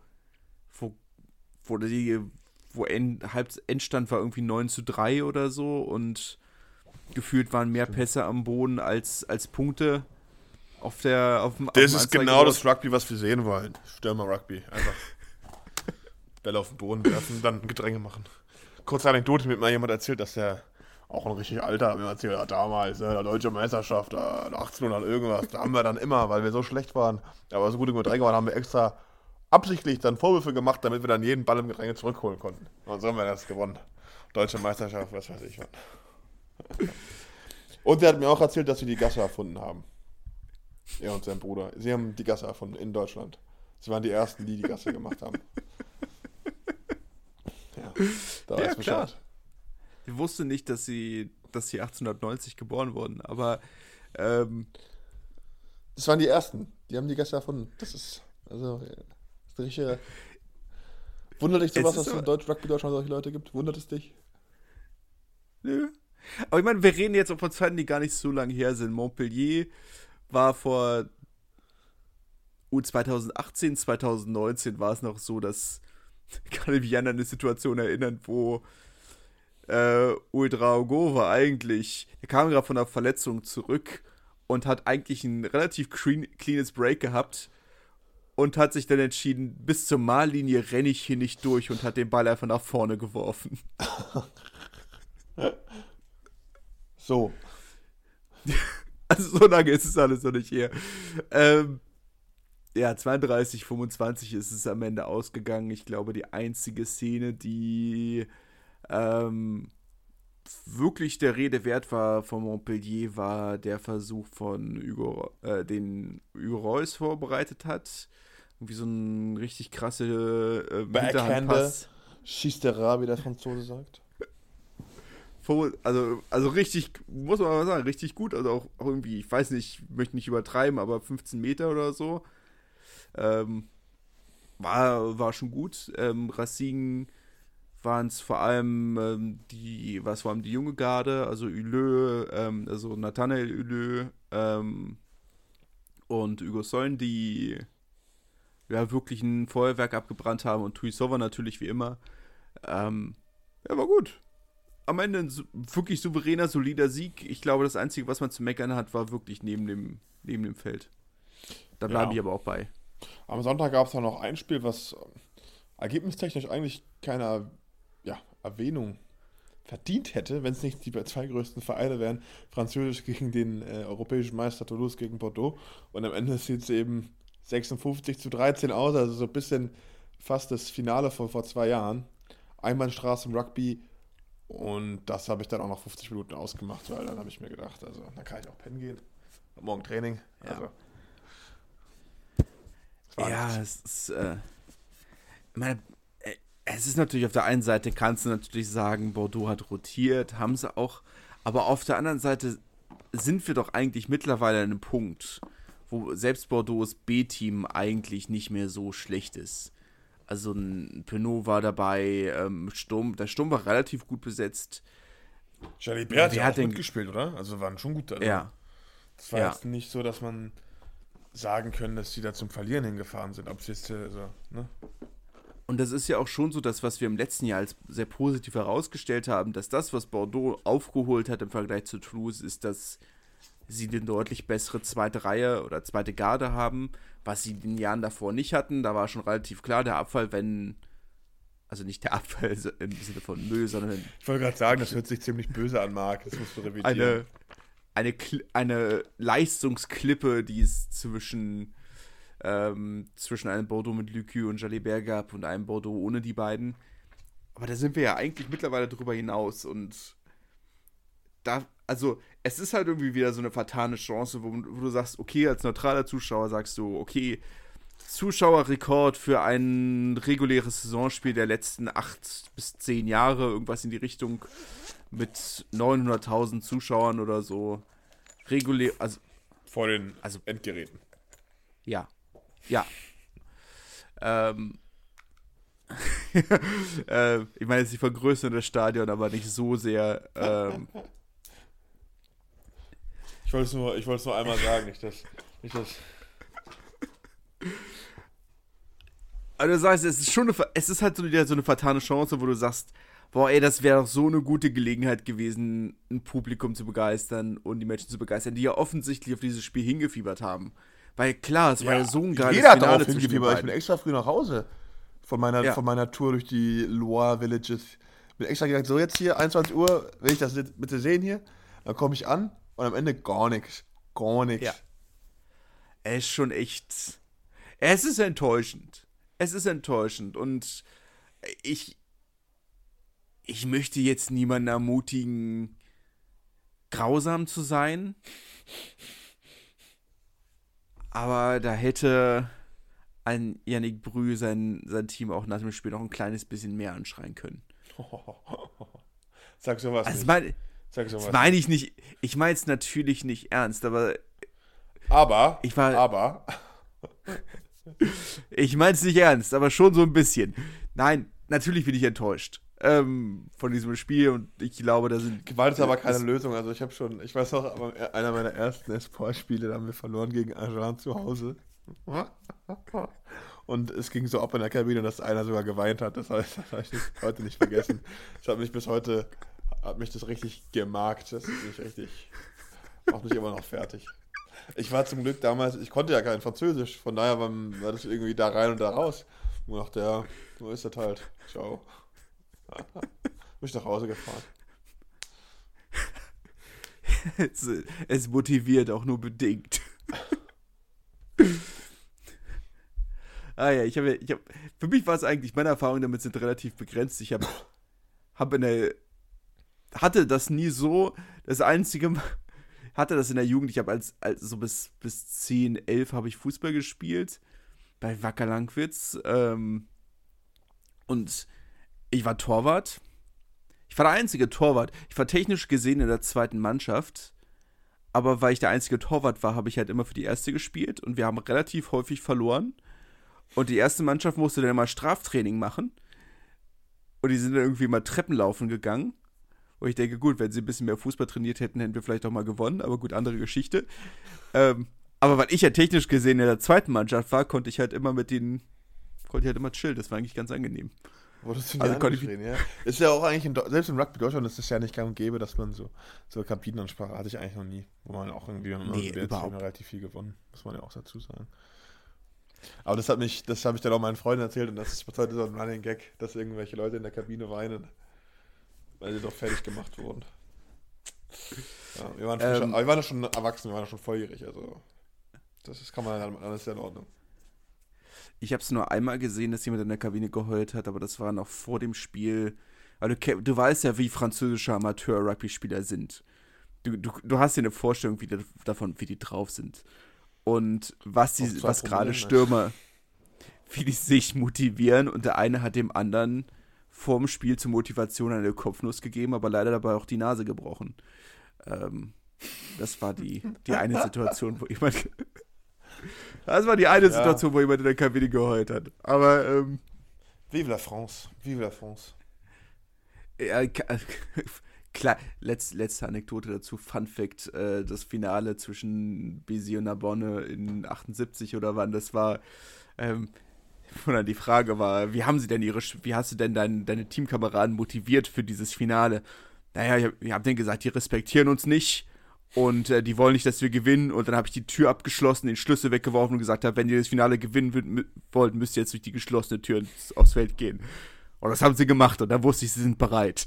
Endstand war irgendwie 9:3 oder so und gefühlt waren mehr Pässe am Boden als Punkte auf dem Das ist genau das Rugby, was wir sehen wollen. Stürmer-Rugby. Einfach Bälle auf den Boden werfen, dann ein Gedränge machen. Kurze Anekdote, mit mir jemand erzählt, dass der auch ein richtig alter, mir erzählt hat, damals, der deutsche Meisterschaft, 1800 irgendwas, da haben wir dann immer, weil wir so schlecht waren, aber so gut im Gedränge waren, haben wir extra absichtlich dann Vorwürfe gemacht, damit wir dann jeden Ball im Gedränge zurückholen konnten. Und so haben wir das gewonnen. Deutsche Meisterschaft, was weiß ich was. Und er hat mir auch erzählt, dass sie die Gasse erfunden haben. Er und sein Bruder. Sie haben die Gasse erfunden in Deutschland. Sie waren die Ersten, die Gasse gemacht haben. Ja, da ist Bescheid. Klar. Ich wusste nicht, dass sie 1890 geboren wurden, aber das waren die Ersten. Die haben die Gasse erfunden. Das ist richtig. Wundert dich sowas, dass es in Rugby Deutschland solche Leute gibt? Wundert es dich? Nö. Aber ich meine, wir reden jetzt auch von Zeiten, die gar nicht so lange her sind. Montpellier war vor 2018, 2019 war es noch so, dass ich kann mich an eine Situation erinnern, wo Ouedraogo war eigentlich, der kam gerade von einer Verletzung zurück und hat eigentlich ein relativ cleanes Break gehabt und hat sich dann entschieden, bis zur Mahllinie renne ich hier nicht durch und hat den Ball einfach nach vorne geworfen. So. Also so lange ist es alles noch nicht her. Ja, 32, 25 ist es am Ende ausgegangen. Ich glaube, die einzige Szene, die wirklich der Rede wert war von Montpellier, war der Versuch von den Hugo Reus vorbereitet hat. Irgendwie so ein richtig krasse Hinterhandpass. Schießterra, wie der Franzose sagt. Also richtig, muss man mal sagen, richtig gut. Also auch irgendwie, ich weiß nicht, ich möchte nicht übertreiben, aber 15 Meter oder so. War schon gut. Racing waren es vor allem die junge Garde, also Huleux, also Nathanael Huleux und Hugo Soln, die ja wirklich ein Feuerwerk abgebrannt haben und Tuisova natürlich wie immer. Ja, war gut. Am Ende ein wirklich souveräner, solider Sieg. Ich glaube, das Einzige, was man zu meckern hat, war wirklich neben dem Feld. Da bleibe ich aber auch bei. Am Sonntag gab es auch noch ein Spiel, was ergebnistechnisch eigentlich keine Erwähnung verdient hätte, wenn es nicht die zwei größten Vereine wären. Französisch gegen den europäischen Meister Toulouse gegen Bordeaux. Und am Ende sieht es eben 56-13 aus, also so ein bisschen fast das Finale von vor 2 Jahren. Einbahnstraße im Rugby. Und das habe ich dann auch noch 50 Minuten ausgemacht, weil dann habe ich mir gedacht, also dann kann ich auch pennen gehen. Morgen Training. Ja. Also, es ist, es ist natürlich auf der einen Seite, kannst du natürlich sagen, Bordeaux hat rotiert, haben sie auch, aber auf der anderen Seite sind wir doch eigentlich mittlerweile an einem Punkt, wo selbst Bordeaux' B-Team eigentlich nicht mehr so schlecht ist. Also ein Penaud war dabei, der Sturm war relativ gut besetzt. Jalibert hat ja auch mitgespielt, oder? Also waren schon gut da. Ja. Das war jetzt nicht so, dass man sagen können, dass die da zum Verlieren hingefahren sind. Ob es jetzt ne? Und das ist ja auch schon so, das, was wir im letzten Jahr als sehr positiv herausgestellt haben, dass das, was Bordeaux aufgeholt hat im Vergleich zu Toulouse, ist, dass sie eine deutlich bessere zweite Reihe oder zweite Garde haben, was sie in den Jahren davor nicht hatten. Da war schon relativ klar, der Abfall, also nicht der Abfall im Sinne von Müll, sondern... Ich wollte gerade sagen, das hört sich ziemlich böse an, Marc. Das musst du revidieren. Eine Leistungsklippe, die es zwischen einem Bordeaux mit Lucu und Jalibert gab und einem Bordeaux ohne die beiden. Aber da sind wir ja eigentlich mittlerweile drüber hinaus und also es ist halt irgendwie wieder so eine vertane Chance, wo du sagst, okay, als neutraler Zuschauer sagst du, okay, Zuschauerrekord für ein reguläres Saisonspiel der letzten 8 bis 10 Jahre, irgendwas in die Richtung mit 900.000 Zuschauern oder so. Regulär, also vor den Endgeräten. Ja. Ich meine jetzt die Vergrößerung des Stadions, aber nicht so sehr. Ich wollte es nur einmal sagen, nicht das. Also du sagst, es ist halt so wieder so eine vertane Chance, wo du sagst, boah, ey, das wäre doch so eine gute Gelegenheit gewesen, ein Publikum zu begeistern und die Menschen zu begeistern, die ja offensichtlich auf dieses Spiel hingefiebert haben. Weil klar, es war ja so ein geiles Finale. Finale zwischen den beiden. Ich bin extra früh nach Hause von meiner Tour durch die Loire Villages. Bin extra gesagt, so jetzt hier, 21 Uhr, will ich das bitte sehen hier? Dann komme ich an und am Ende gar nichts. Gar nichts. Ja. Es ist schon echt... Es ist enttäuschend. Und ich möchte jetzt niemanden ermutigen, grausam zu sein. Aber da hätte ein Yannick Brü sein Team auch nach dem Spiel noch ein kleines bisschen mehr anschreien können. Sag sowas also nicht. Das meine ich nicht. Ich meine es natürlich nicht ernst, aber ich meine es nicht ernst, aber schon so ein bisschen. Nein, natürlich bin ich enttäuscht von diesem Spiel und ich glaube, da sind... Gewalt ist aber keine Lösung. Also ich weiß noch, aber einer meiner ersten Esport-Spiele, da haben wir verloren gegen Agen zu Hause. Und es ging so ab in der Kabine, dass einer sogar geweint hat. Das habe ich heute nicht vergessen. Das hat mich bis heute, das richtig gemarkt. Das ist nicht richtig, macht mich immer noch fertig. Ich war zum Glück damals, ich konnte ja kein Französisch, von daher war das irgendwie da rein und da raus. Und dachte, ja, so ist das halt. Ciao. Bin ich nach Hause gefahren. Es motiviert auch nur bedingt. Für mich war es eigentlich, meine Erfahrungen damit sind relativ begrenzt. Ich habe hatte das nie so. Das einzige hatte das in der Jugend. Ich habe als so bis 10, 11 habe ich Fußball gespielt bei Wacker Langwitz. Und ich war Torwart. Ich war der einzige Torwart. Ich war technisch gesehen in der zweiten Mannschaft. Aber weil ich der einzige Torwart war, habe ich halt immer für die erste gespielt. Und wir haben relativ häufig verloren. Und die erste Mannschaft musste dann immer Straftraining machen. Und die sind dann irgendwie mal Treppenlaufen gegangen. Wo ich denke, gut, wenn sie ein bisschen mehr Fußball trainiert hätten, hätten wir vielleicht auch mal gewonnen. Aber gut, andere Geschichte. Aber weil ich ja technisch gesehen in der zweiten Mannschaft war, konnte ich halt immer chillen. Das war eigentlich ganz angenehm. Wurdest du nicht angeschrien, ja? Ist ja auch eigentlich, selbst im Rugby Deutschland ist es ja nicht gang und gäbe, dass man so Kabinenansprache hatte ich eigentlich noch nie. Wo man auch irgendwie relativ viel gewonnen, muss man ja auch dazu sagen. Aber das habe ich dann auch meinen Freunden erzählt und das ist bis heute so ein Running Gag, dass irgendwelche Leute in der Kabine weinen, weil sie doch fertig gemacht wurden. Ja, wir waren schon erwachsen, wir waren schon volljährig, also das kann man dann, alles ist ja in Ordnung. Ich habe es nur einmal gesehen, dass jemand in der Kabine geheult hat, aber das war noch vor dem Spiel. Also du weißt ja, wie französische Amateur-Rugby-Spieler sind. Du hast ja eine Vorstellung davon, wie die drauf sind. Und was gerade Stürmer, wie die sich motivieren. Und der eine hat dem anderen vorm Spiel zur Motivation eine Kopfnuss gegeben, aber leider dabei auch die Nase gebrochen. Das war die eine Situation, wo jemand... Das war die eine Situation, wo jemand in der Kabine geheult hat. Aber, Vive la France. Vive la France. Ja, klar, letzte Anekdote dazu. Fun Fact, das Finale zwischen Béziers und Narbonne in 78 oder wann das war, wo dann die Frage war, wie hast du denn deine Teamkameraden motiviert für dieses Finale? Naja, ich hab denen gesagt, die respektieren uns nicht. Und die wollen nicht, dass wir gewinnen. Und dann habe ich die Tür abgeschlossen, den Schlüssel weggeworfen und gesagt habe, wenn ihr das Finale gewinnen wollt, müsst ihr jetzt durch die geschlossene Tür aufs Feld gehen. Und das haben sie gemacht. Und dann wusste ich, sie sind bereit.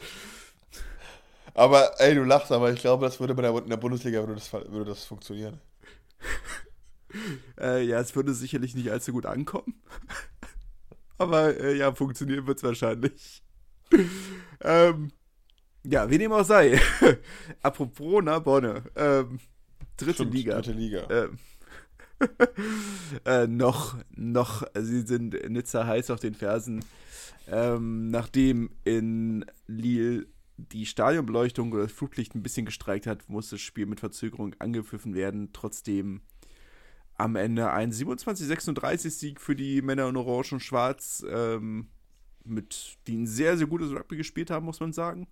Aber, ey, du lachst, aber ich glaube, das würde in der Bundesliga würde das funktionieren. Ja, es würde sicherlich nicht allzu gut ankommen. Aber ja, funktionieren wird es wahrscheinlich. Ja, wie dem auch sei. Apropos Narbonne. Dritte Liga. Noch, sie sind in Nizza heiß auf den Fersen. Nachdem in Lille die Stadionbeleuchtung oder das Flutlicht ein bisschen gestreikt hat, musste das Spiel mit Verzögerung angepfiffen werden. Trotzdem am Ende ein 27-36-Sieg für die Männer in Orange und Schwarz, die ein sehr, sehr gutes Rugby gespielt haben, muss man sagen.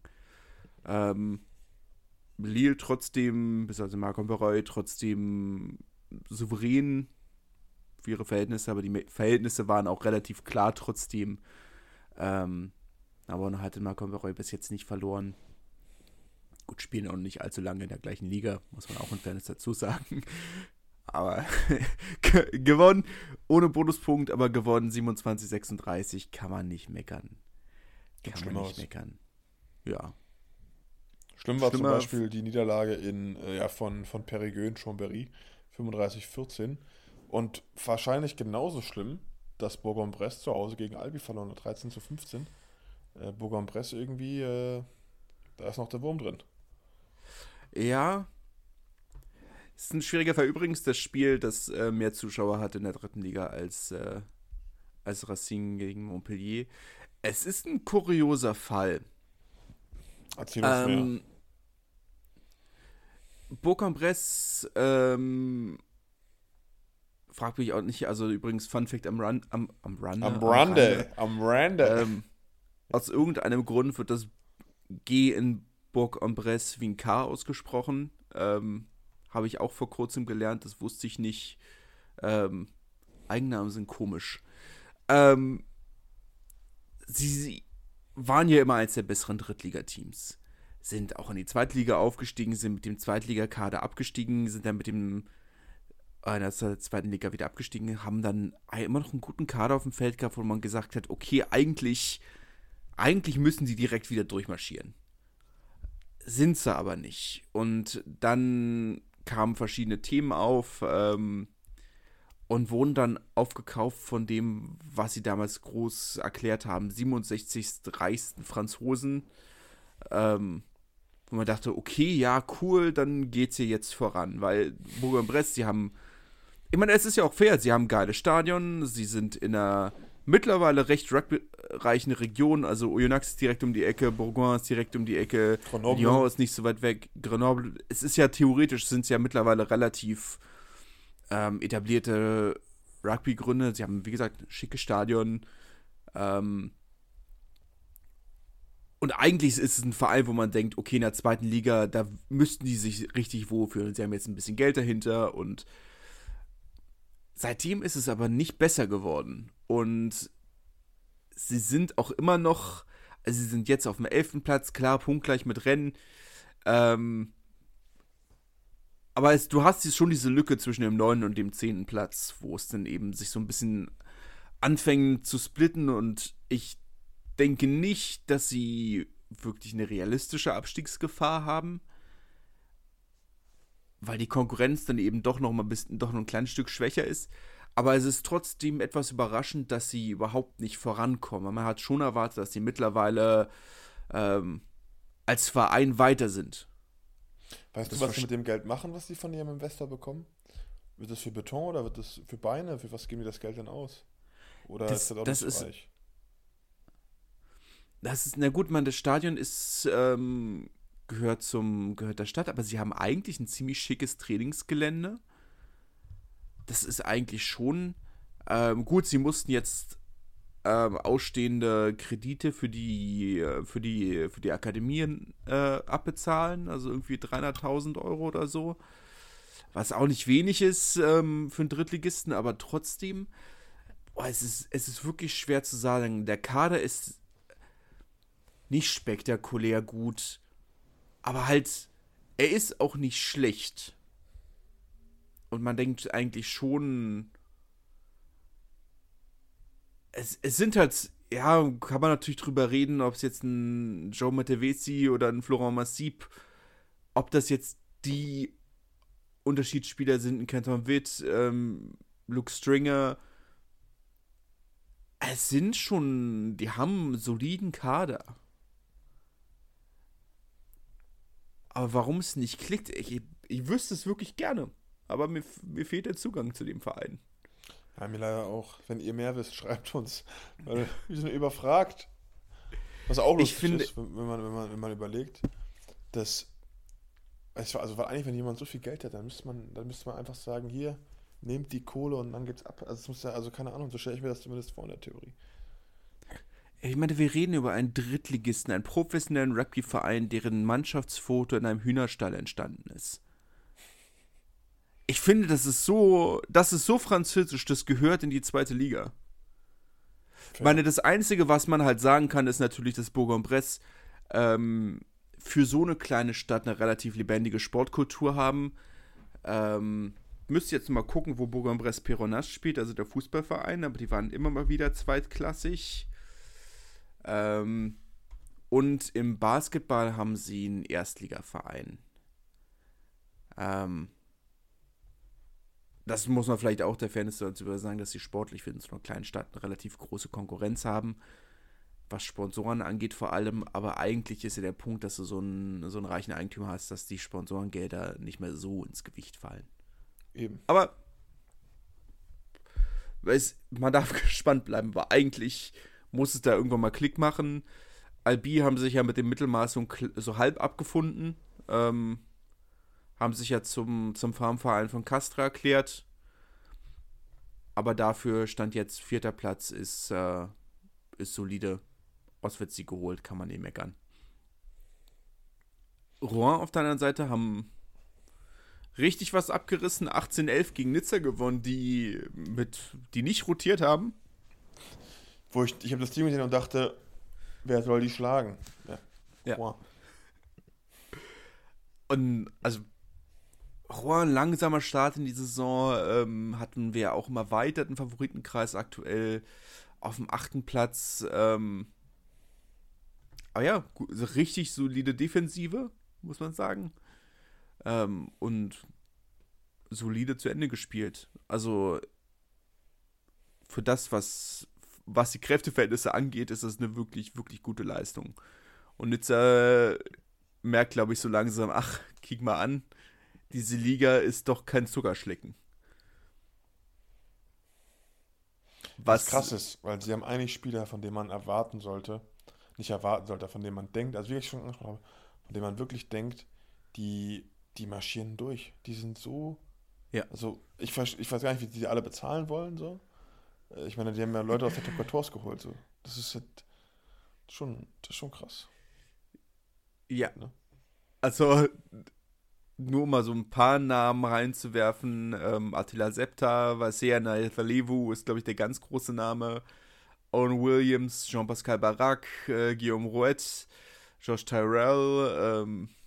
Lille trotzdem, also Marc Villeroy trotzdem souverän für ihre Verhältnisse, aber die Verhältnisse waren auch relativ klar trotzdem. Aber hat Marc Villeroy bis jetzt nicht verloren. Gut, spielen auch nicht allzu lange in der gleichen Liga, muss man auch in Fairness dazu sagen. Aber gewonnen, ohne Bonuspunkt, aber gewonnen 27-36, kann man nicht meckern. Ja. Schlimm war zum Beispiel die Niederlage von Périgueux Chambéry, 35-14. Und wahrscheinlich genauso schlimm, dass Bourg-en-Bresse zu Hause gegen Albi verloren hat, 13-15. Bourg-en-Bresse irgendwie, da ist noch der Wurm drin. Ja. Ist ein schwieriger Fall. Übrigens das Spiel, das mehr Zuschauer hat in der dritten Liga als Racing gegen Montpellier. Es ist ein kurioser Fall. Erzähl uns mehr. Bourg-en-Bresse fragt mich auch nicht, also übrigens Fun Fact am Rande. Aus irgendeinem Grund wird das G in Bourg-en-Bresse wie ein K ausgesprochen. Habe ich auch vor kurzem gelernt, das wusste ich nicht. Eigennamen sind komisch. Sie waren ja immer eins der besseren Drittligateams. Sind auch in die Zweitliga aufgestiegen, sind mit dem Zweitligakader abgestiegen, sind dann mit dem in der zweiten Liga wieder abgestiegen, haben dann immer noch einen guten Kader auf dem Feld gehabt, wo man gesagt hat, okay, eigentlich müssen sie direkt wieder durchmarschieren. Sind sie aber nicht. Und dann kamen verschiedene Themen auf und wurden dann aufgekauft von dem, was sie damals groß erklärt haben, 67 reichsten Franzosen. wo man dachte, okay, ja, cool, dann geht's hier jetzt voran, weil Bourg-en-Bresse, ich meine, es ist ja auch fair, sie haben ein geiles Stadion, sie sind in einer mittlerweile recht rugbyreichen Region, also Oyonnax ist direkt um die Ecke, Bourgoin ist direkt um die Ecke, Grenoble. Lyon ist nicht so weit weg, Grenoble, es ist ja theoretisch, sind es ja mittlerweile relativ etablierte Rugby-Gründe, sie haben, wie gesagt, ein schickes Stadion, und eigentlich ist es ein Verein, wo man denkt, okay, in der zweiten Liga, da müssten die sich richtig wohlfühlen. Sie haben jetzt ein bisschen Geld dahinter und seitdem ist es aber nicht besser geworden. Und sie sind auch immer noch, also sie sind jetzt auf dem 11. Platz, klar, punktgleich mit Rennes. Aber du hast jetzt schon diese Lücke zwischen dem 9. und dem 10. Platz, wo es dann eben sich so ein bisschen anfängt zu splitten. Und ich denke nicht, dass sie wirklich eine realistische Abstiegsgefahr haben, weil die Konkurrenz dann eben doch noch ein kleines Stück schwächer ist. Aber es ist trotzdem etwas überraschend, dass sie überhaupt nicht vorankommen. Man hat schon erwartet, dass sie mittlerweile als Verein weiter sind. Weißt du, was sie mit dem Geld machen, was sie von ihrem Investor bekommen? Wird das für Beton oder wird das für Beine? Für was geben die das Geld denn aus? Oder ist das auch nicht so reich? Na gut, das Stadion gehört der Stadt, aber sie haben eigentlich ein ziemlich schickes Trainingsgelände. Das ist eigentlich schon gut. Sie mussten jetzt ausstehende Kredite für die Akademien abbezahlen, also irgendwie 300.000 Euro oder so, was auch nicht wenig ist für einen Drittligisten, aber trotzdem, es ist wirklich schwer zu sagen. Der Kader ist nicht spektakulär gut, aber halt, er ist auch nicht schlecht. Und man denkt eigentlich schon, es sind halt, ja, kann man natürlich drüber reden, ob es jetzt ein Joe Matevesi oder ein Florent Massip, ob das jetzt die Unterschiedsspieler sind, ein Canton Witt, Luke Stringer. Die haben einen soliden Kader. Aber warum es nicht klickt, ich wüsste es wirklich gerne. Aber mir fehlt der Zugang zu dem Verein. Ja, mir leider auch. Wenn ihr mehr wisst, schreibt uns. Weil wir sind überfragt. Was auch lustig ist, wenn man überlegt, dass, also weil eigentlich, wenn jemand so viel Geld hat, dann müsste man einfach sagen, hier, nehmt die Kohle und dann geht's ab. Also es muss ja, also keine Ahnung, so stelle ich mir das zumindest vor in der Theorie. Ich meine, wir reden über einen Drittligisten, einen professionellen Rugby-Verein, deren Mannschaftsfoto in einem Hühnerstall entstanden ist. Ich finde, das ist so französisch, das gehört in die zweite Liga. Ich meine, das Einzige, was man halt sagen kann, ist natürlich, dass Bourg-en-Bresse für so eine kleine Stadt eine relativ lebendige Sportkultur haben. Müsst jetzt mal gucken, wo Bourg-en-Bresse Péronnas spielt, also der Fußballverein, aber die waren immer mal wieder zweitklassig. Und im Basketball haben sie einen Erstligaverein. Das muss man vielleicht auch der Fairness dazu sagen, dass sie sportlich für so eine kleine Stadt eine relativ große Konkurrenz haben, was Sponsoren angeht vor allem, aber eigentlich ist ja der Punkt, dass du so einen reichen Eigentümer hast, dass die Sponsorengelder nicht mehr so ins Gewicht fallen. Eben. Aber man darf gespannt bleiben, weil eigentlich muss es da irgendwann mal Klick machen. Albi haben sich ja mit dem Mittelmaß so halb abgefunden, haben sich ja zum Farmverein von Castres erklärt. Aber dafür stand jetzt 4. Platz, ist solide. Auswärtssieg geholt, kann man nicht meckern. Rouen auf der anderen Seite haben richtig was abgerissen. 18-11 gegen Nizza gewonnen, die nicht rotiert haben. Ich habe das Team gesehen und dachte, wer soll die schlagen? Ja. Rouen. Und also Rouen, langsamer Start in die Saison, hatten wir auch im erweiterten Favoritenkreis aktuell auf dem 8. Platz. Aber ja, richtig solide Defensive, muss man sagen. Und solide zu Ende gespielt. Also für das, was die Kräfteverhältnisse angeht, ist das eine wirklich, wirklich gute Leistung. Und Nizza, merkt, glaube ich, so langsam, ach, kick mal an, diese Liga ist doch kein Zuckerschlecken. Was Was, krass ist, weil sie haben eigentlich Spieler, von denen man erwarten sollte, nicht erwarten sollte, von denen man denkt, also wie ich schon angesprochen habe, von denen man wirklich denkt, die marschieren durch. Die sind so, ja, also ich weiß gar nicht, wie die alle bezahlen wollen, so. Ich meine, die haben ja Leute aus der Top 14 geholt, so. Das ist schon krass. ja, Ne? also nur um mal so ein paar Namen reinzuwerfen, Attila Septa, Vasea Naefalevu ist, glaube ich, der ganz große Name. Owen Williams, Jean-Pascal Barak, Guillaume Rouet, Josh Tyrell,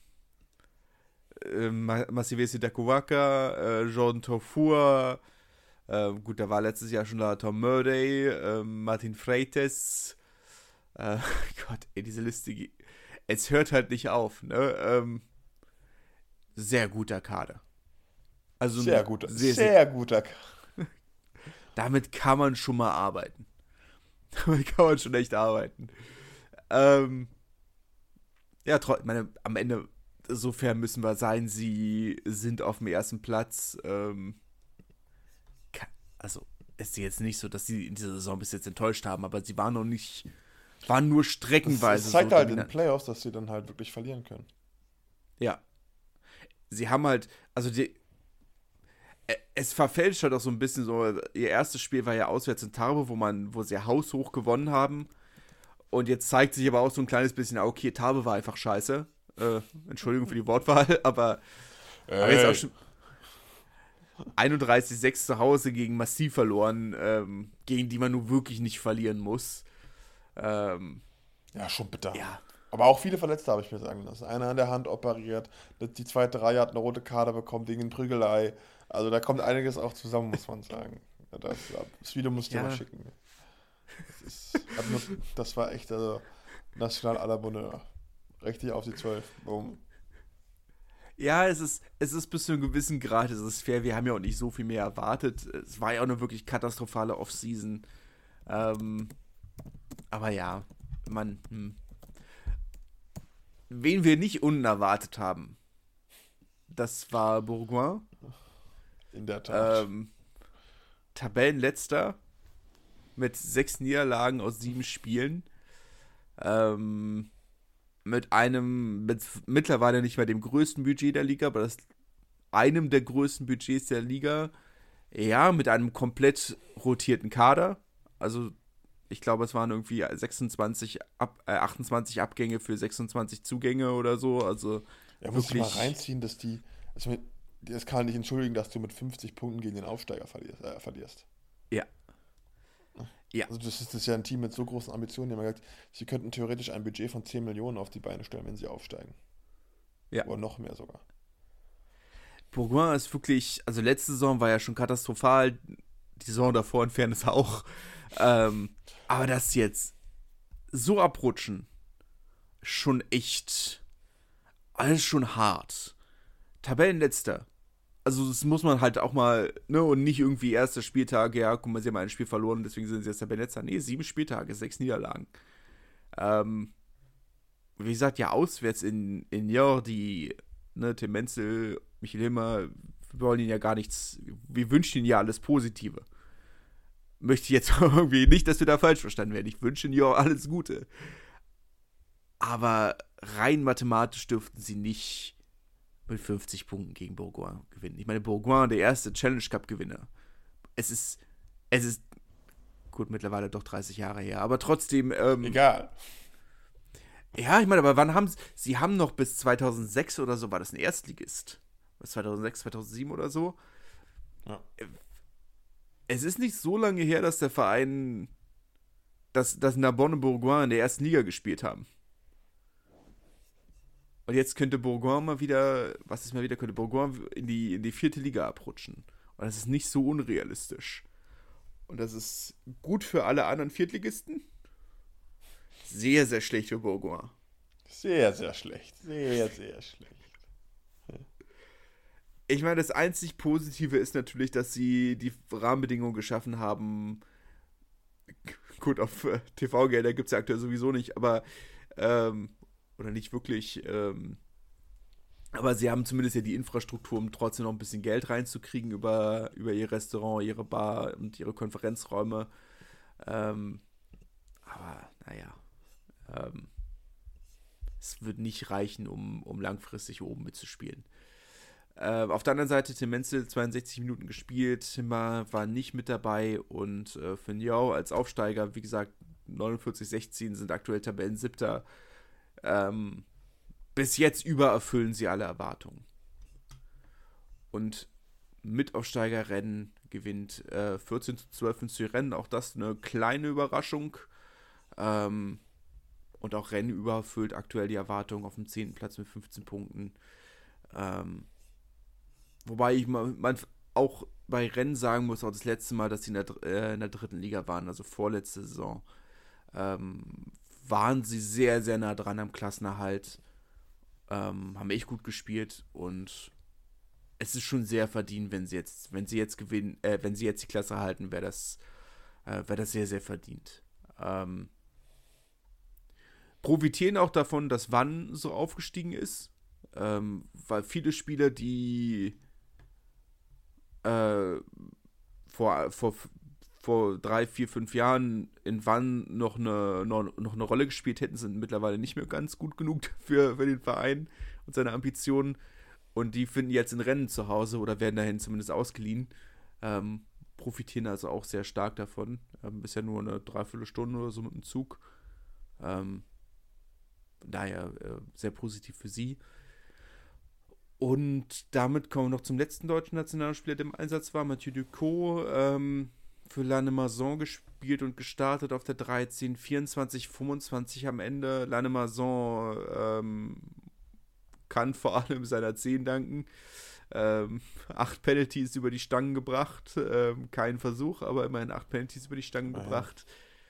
Masivesi Dakuwaka, Jordan Tofur, gut, da war letztes Jahr schon da Tom Murray, Martin Freites, äh, Gott, ey, diese Liste, es hört halt nicht auf, ne? Sehr guter Kader. Also Sehr guter, sehr, sehr guter. damit kann man schon mal arbeiten. Damit kann man schon echt arbeiten. Ähm, ja, meine, am Ende, so fair müssen wir sein, sie sind auf dem ersten Platz. Also, es ist jetzt nicht so, dass sie in dieser Saison bis jetzt enttäuscht haben, aber sie waren noch nicht, waren nur streckenweise Es zeigt so halt in den dominant. Playoffs, dass sie dann halt wirklich verlieren können. Ja, sie haben halt, also es verfälscht halt auch so ein bisschen so, ihr erstes Spiel war ja auswärts in Tarbes, wo sie haushoch gewonnen haben. Und jetzt zeigt sich aber auch so ein kleines bisschen, okay, Tarbes war einfach scheiße. Entschuldigung für die Wortwahl, aber jetzt auch Ey. schon 31-6 zu Hause gegen Massiv verloren, gegen die man nun wirklich nicht verlieren muss. Ähm, Ja, schon bitter. ja, Aber auch viele Verletzte habe ich mir sagen lassen. Einer an der Hand operiert, die zweite Reihe hat eine rote Karte bekommen wegen Prügelei. Also da kommt einiges auch zusammen, muss man sagen. Das Video musst du dir mal ja, schicken. Das war echt also, national à la Bonheur. Richtig auf die 12. Boom. ja, es ist bis zu einem gewissen Grad, es ist fair, wir haben ja auch nicht so viel mehr erwartet. Es war ja auch eine wirklich katastrophale Offseason. Ähm, aber ja, man, wen wir nicht unten erwartet haben, das war Bourgoin. In der Tat. Ähm, Tabellenletzter mit 6 Niederlagen aus 7 Spielen. Ähm, mit mittlerweile nicht mehr dem größten Budget der Liga, aber einem der größten Budgets der Liga. Ja, mit einem komplett rotierten Kader. Also, ich glaube, es waren irgendwie 28 Abgänge für 26 Zugänge oder so. Also, Er muss sich mal wirklich, reinziehen, also das kann nicht entschuldigen, dass du mit 50 Punkten gegen den Aufsteiger verlierst. ja, ja, Also das ist ja ein Team mit so großen Ambitionen, die haben gesagt, sie könnten theoretisch ein Budget von 10 Millionen auf die Beine stellen, wenn sie aufsteigen. ja. Oder noch mehr sogar. Bourgoin ist wirklich, also letzte Saison war ja schon katastrophal, die Saison davor in Fairness auch. Aber das jetzt so abrutschen, schon echt, alles schon hart. Tabellenletzter. Also das muss man halt auch mal, ne, und nicht irgendwie erster Spieltag, ja, guck mal, sie haben ein Spiel verloren, deswegen sind sie jetzt Tabellenletzter. Nee, 7 Spieltage, 6 Niederlagen. Ähm, wie gesagt, ja, auswärts in Jordi, ne, Tim Menzel, Michael Himmer, wir wollen ihnen ja gar nichts, wir wünschen ihnen ja alles Positive. Möchte ich jetzt irgendwie nicht, dass wir da falsch verstanden werden. Ich wünsche ihnen ja alles Gute. Aber rein mathematisch dürften sie nicht mit 50 Punkten gegen Bourgoin gewinnen. Ich meine, Bourgoin, der erste Challenge Cup-Gewinner. Es ist gut, mittlerweile doch 30 Jahre her, aber trotzdem, Egal. ja, ich meine, aber wann sie haben noch bis 2006 oder so, war das ein Erstligist. Bis 2006, 2007 oder so. Ja. Es ist nicht so lange her, dass der Verein, dass Narbonne und Bourgoin in der ersten Liga gespielt haben. Und jetzt könnte Bourgoin mal wieder, was ist mal wieder, könnte Bourgoin in die vierte Liga abrutschen. Und das ist nicht so unrealistisch. Und das ist gut für alle anderen Viertligisten. Sehr, sehr schlecht für Bourgoin. Sehr, sehr schlecht. Sehr, sehr schlecht. Ich meine, das einzig Positive ist natürlich, dass sie die Rahmenbedingungen geschaffen haben. Gut, auf TV-Gelder gibt es ja aktuell sowieso nicht, aber oder nicht wirklich. Aber sie haben zumindest ja die Infrastruktur, um trotzdem noch ein bisschen Geld reinzukriegen über ihr Restaurant, ihre Bar und ihre Konferenzräume. Aber naja, es wird nicht reichen, um langfristig oben mitzuspielen. Auf der anderen Seite, Tim Menzel 62 Minuten gespielt, Timber war nicht mit dabei und Fignon als Aufsteiger, wie gesagt, 49-16 sind aktuell Tabellensiebter. Bis jetzt übererfüllen sie alle Erwartungen. Und Mitaufsteigerrennen gewinnt 14-12 in Suresnes, auch das eine kleine Überraschung. Und auch Rennen übererfüllt aktuell die Erwartungen auf dem 10. Platz mit 15 Punkten. Wobei man auch bei Rennen sagen muss, auch das letzte Mal, dass sie in der dritten Liga waren, also vorletzte Saison, waren sie sehr, sehr nah dran am Klassenerhalt. Haben echt gut gespielt und es ist schon sehr verdient, wenn sie jetzt gewinnen, wenn sie jetzt die Klasse halten, wäre das sehr, sehr verdient. Profitieren auch davon, dass Wann so aufgestiegen ist, weil viele Spieler, die vor 3, 4, 5 Jahren in Wann noch eine Rolle gespielt hätten, sind mittlerweile nicht mehr ganz gut genug für den Verein und seine Ambitionen. Und die finden jetzt in Rennen zu Hause oder werden dahin zumindest ausgeliehen. Profitieren also auch sehr stark davon. Bisher nur eine Dreiviertelstunde oder so mit dem Zug. Daher sehr positiv für sie. Und damit kommen wir noch zum letzten deutschen Nationalspieler, der im Einsatz war, Mathieu Ducot, für Lannemezan gespielt und gestartet auf der 13, 24, 25 am Ende. Lannemezan kann vor allem seiner 10 danken. 8 Penalties über die Stangen gebracht. Kein Versuch, aber immerhin 8 Penalties über die Stangen gebracht.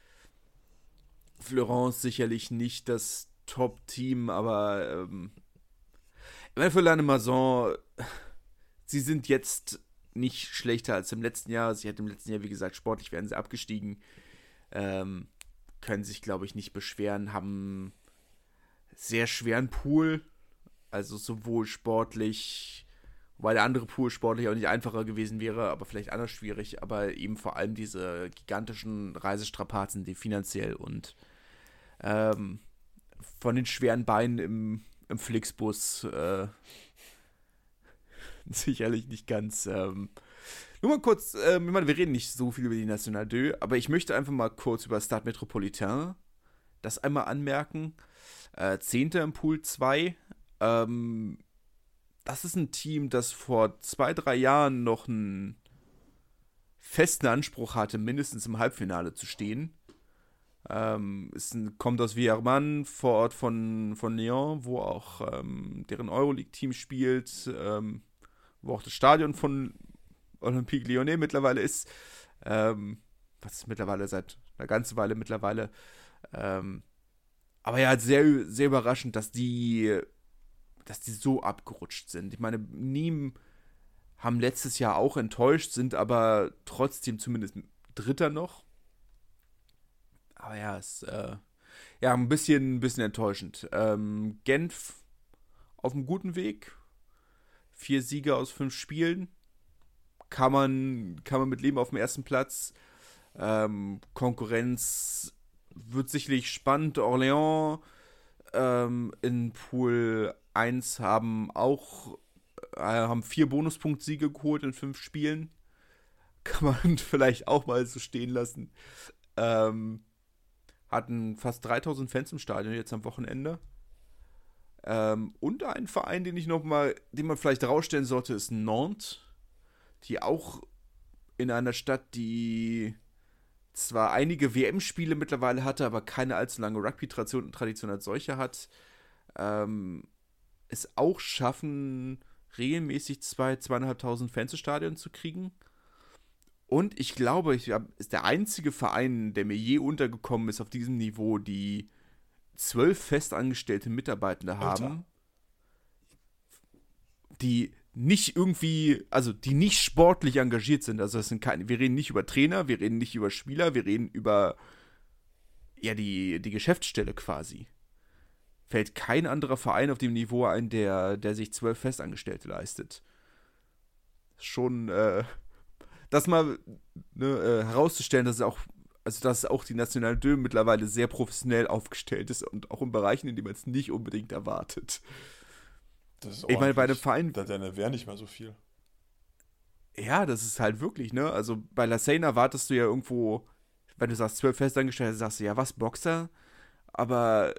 Florence sicherlich nicht das Top-Team, aber ich meine, für Lannemezan, sie sind jetzt nicht schlechter als im letzten Jahr. Sie hat im letzten Jahr, wie gesagt, sportlich werden sie abgestiegen. Können sich, glaube ich, nicht beschweren. Haben sehr schweren Pool. Also sowohl sportlich, weil der andere Pool sportlich auch nicht einfacher gewesen wäre, aber vielleicht anders schwierig. Aber eben vor allem diese gigantischen Reisestrapazen, die finanziell und von den schweren Beinen im Flixbus sicherlich nicht ganz. Nur mal kurz, ich meine, wir reden nicht so viel über die National 2, aber ich möchte einfach mal kurz über Stade Métropolitain das einmal anmerken. 10. im Pool 2. Das ist ein Team, das vor 2, 3 Jahren noch einen festen Anspruch hatte, mindestens im Halbfinale zu stehen. Kommt aus Villarman, vor Ort von Lyon, wo auch deren Euroleague-Team spielt, wo auch das Stadion von Olympique Lyonnais mittlerweile ist, was mittlerweile seit einer ganzen Weile mittlerweile. Aber ja, sehr, sehr überraschend, dass die so abgerutscht sind. Ich meine, Nîmes haben letztes Jahr auch enttäuscht, sind aber trotzdem zumindest Dritter noch. Aber ja, ist ein bisschen enttäuschend. Genf auf einem guten Weg. 4 Siege aus 5 Spielen. Kann man mit leben auf dem ersten Platz. Konkurrenz wird sicherlich spannend. Orléans in Pool 1 haben 4 Bonuspunkt-Siege geholt in 5 Spielen. Kann man vielleicht auch mal so stehen lassen. Hatten fast 3000 Fans im Stadion jetzt am Wochenende. Und ein Verein, den man vielleicht rausstellen sollte, ist Nantes, die auch in einer Stadt, die zwar einige WM-Spiele mittlerweile hatte, aber keine allzu lange Rugby-Tradition als solche hat, es auch schaffen, regelmäßig 2.500 Fans ins Stadion zu kriegen. Und ich glaube, ist der einzige Verein, der mir je untergekommen ist auf diesem Niveau, die 12 festangestellte Mitarbeitende haben, die nicht irgendwie, also die nicht sportlich engagiert sind. Also wir reden nicht über Trainer, wir reden nicht über Spieler, wir reden über die Geschäftsstelle quasi. fällt kein anderer Verein auf dem Niveau ein, der sich 12 Festangestellte leistet. Schon, das mal herauszustellen, dass auch die Nationale Dö mittlerweile sehr professionell aufgestellt ist und auch in Bereichen, in denen man es nicht unbedingt erwartet. Das ist ich meine, bei einem Verein. Da wäre nicht mal so viel. Ja, das ist halt wirklich, ne? Also bei La Seine erwartest du ja irgendwo, wenn du sagst 12 Festangestellte, sagst du, ja, was, Boxer? Aber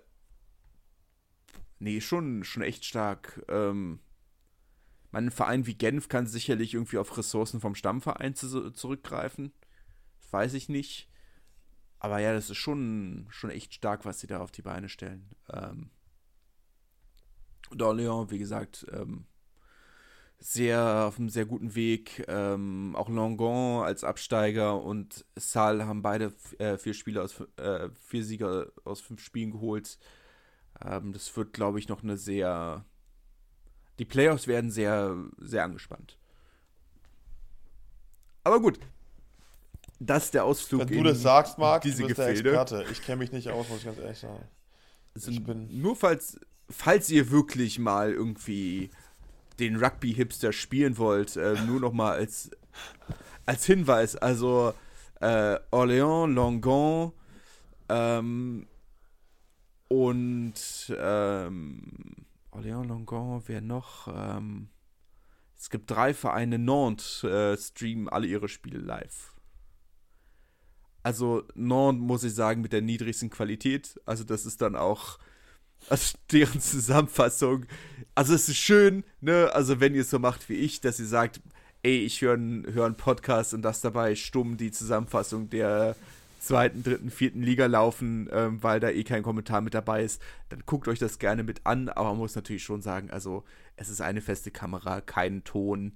nee, schon echt stark. Ein Verein wie Genf kann sicherlich irgendwie auf Ressourcen vom Stammverein zurückgreifen. Das weiß ich nicht. Aber ja, das ist schon echt stark, was sie da auf die Beine stellen. Und Orléans, wie gesagt, auf einem sehr guten Weg. Auch Langon als Absteiger und Salle haben beide 4 Sieger aus 5 Spielen geholt. Das wird, glaube ich, noch die Playoffs werden sehr, sehr angespannt. Aber gut. Das ist der Ausflug in du das sagst, Marc, diese du bist Gefilde. der Experte. Ich kenne mich nicht aus, muss ich ganz ehrlich sagen. Nur falls ihr wirklich mal irgendwie den Rugby-Hipster spielen wollt, nur noch mal als Hinweis, also Orléans, Langon und Orléans, Langon, wer noch? Es gibt 3 Vereine, Nantes streamen alle ihre Spiele live. Also Nantes, muss ich sagen, mit der niedrigsten Qualität. Also das ist dann auch deren Zusammenfassung. Also es ist schön, ne? Also wenn ihr es so macht wie ich, dass ihr sagt, ey, ich höre einen Podcast und das dabei stumm die Zusammenfassung der 2., 3., 4. Liga laufen, weil da kein Kommentar mit dabei ist, dann guckt euch das gerne mit an, aber man muss natürlich schon sagen, also es ist eine feste Kamera, kein Ton.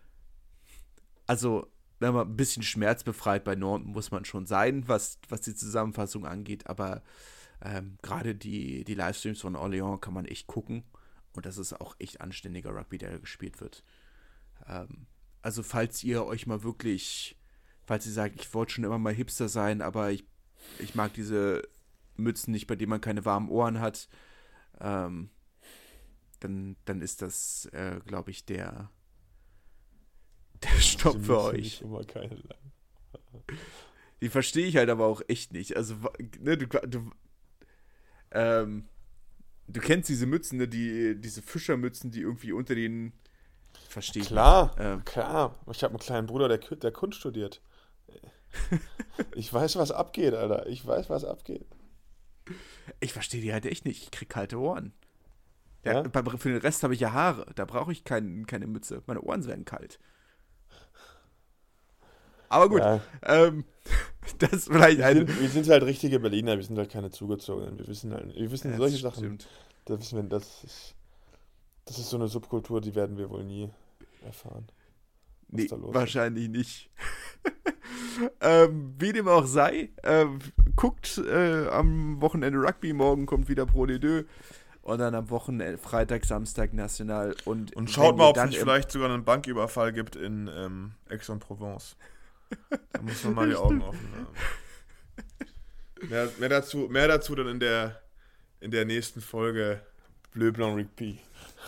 Also ein bisschen schmerzbefreit bei Nantes muss man schon sein, was die Zusammenfassung angeht, aber gerade die Livestreams von Orléans kann man echt gucken und das ist auch echt anständiger Rugby, der gespielt wird. Also falls ihr sagt, ich wollte schon immer mal Hipster sein, aber ich mag diese Mützen nicht, bei denen man keine warmen Ohren hat, dann ist das, glaube ich, der Stopp für euch. Immer keine Die verstehe ich halt aber auch echt nicht. Also, ne, du kennst diese Mützen, ne, diese Fischermützen, die irgendwie unter den. Verstehe ich. Klar. Ich habe einen kleinen Bruder, der Kunst studiert. Ich weiß, was abgeht, Alter. Ich weiß, was abgeht. Ich verstehe die halt echt nicht. Ich krieg kalte Ohren. Ja? Für den Rest habe ich ja Haare. Da brauche ich keine Mütze. Meine Ohren werden kalt. Aber gut, Ja. das vielleicht wir sind halt richtige Berliner, wir sind halt keine Zugezogenen. Wir wissen ja, solche Sachen. Stimmt. Da wissen wir, das ist so eine Subkultur, die werden wir wohl nie erfahren. Nee, wahrscheinlich nicht. Wie dem auch sei, guckt am Wochenende Rugby, morgen kommt wieder Pro D2 und dann am Wochenende, Freitag, Samstag National. Und schaut mal, ob es nicht vielleicht sogar einen Banküberfall gibt in Aix-en-Provence. Da muss man mal die Augen offen haben. Mehr dazu dann in der nächsten Folge Bleu Blanc Rugby.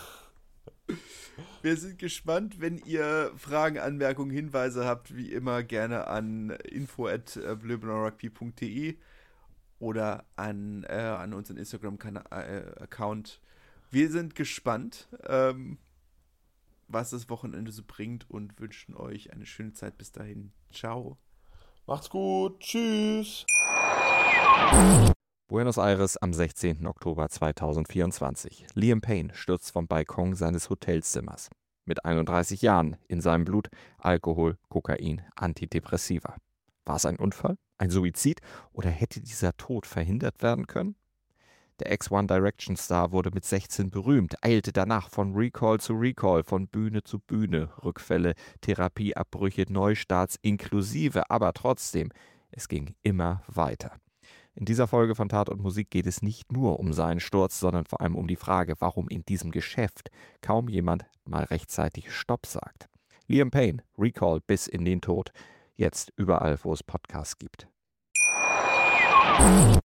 Wir sind gespannt, wenn ihr Fragen, Anmerkungen, Hinweise habt, wie immer gerne an info@bleublancrugby.de oder an unseren Instagram-Account. Wir sind gespannt, was das Wochenende so bringt und wünschen euch eine schöne Zeit bis dahin. Ciao. Macht's gut. Tschüss. Buenos Aires am 16. Oktober 2024. Liam Payne stürzt vom Balkon seines Hotelzimmers. Mit 31 Jahren, in seinem Blut Alkohol, Kokain, Antidepressiva. War es ein Unfall, ein Suizid oder hätte dieser Tod verhindert werden können? Der Ex-One Direction Star wurde mit 16 berühmt, eilte danach von Recall zu Recall, von Bühne zu Bühne, Rückfälle, Therapieabbrüche, Neustarts inklusive, aber trotzdem, es ging immer weiter. In dieser Folge von Tat und Musik geht es nicht nur um seinen Sturz, sondern vor allem um die Frage, warum in diesem Geschäft kaum jemand mal rechtzeitig Stopp sagt. Liam Payne, Recall bis in den Tod, jetzt überall, wo es Podcasts gibt.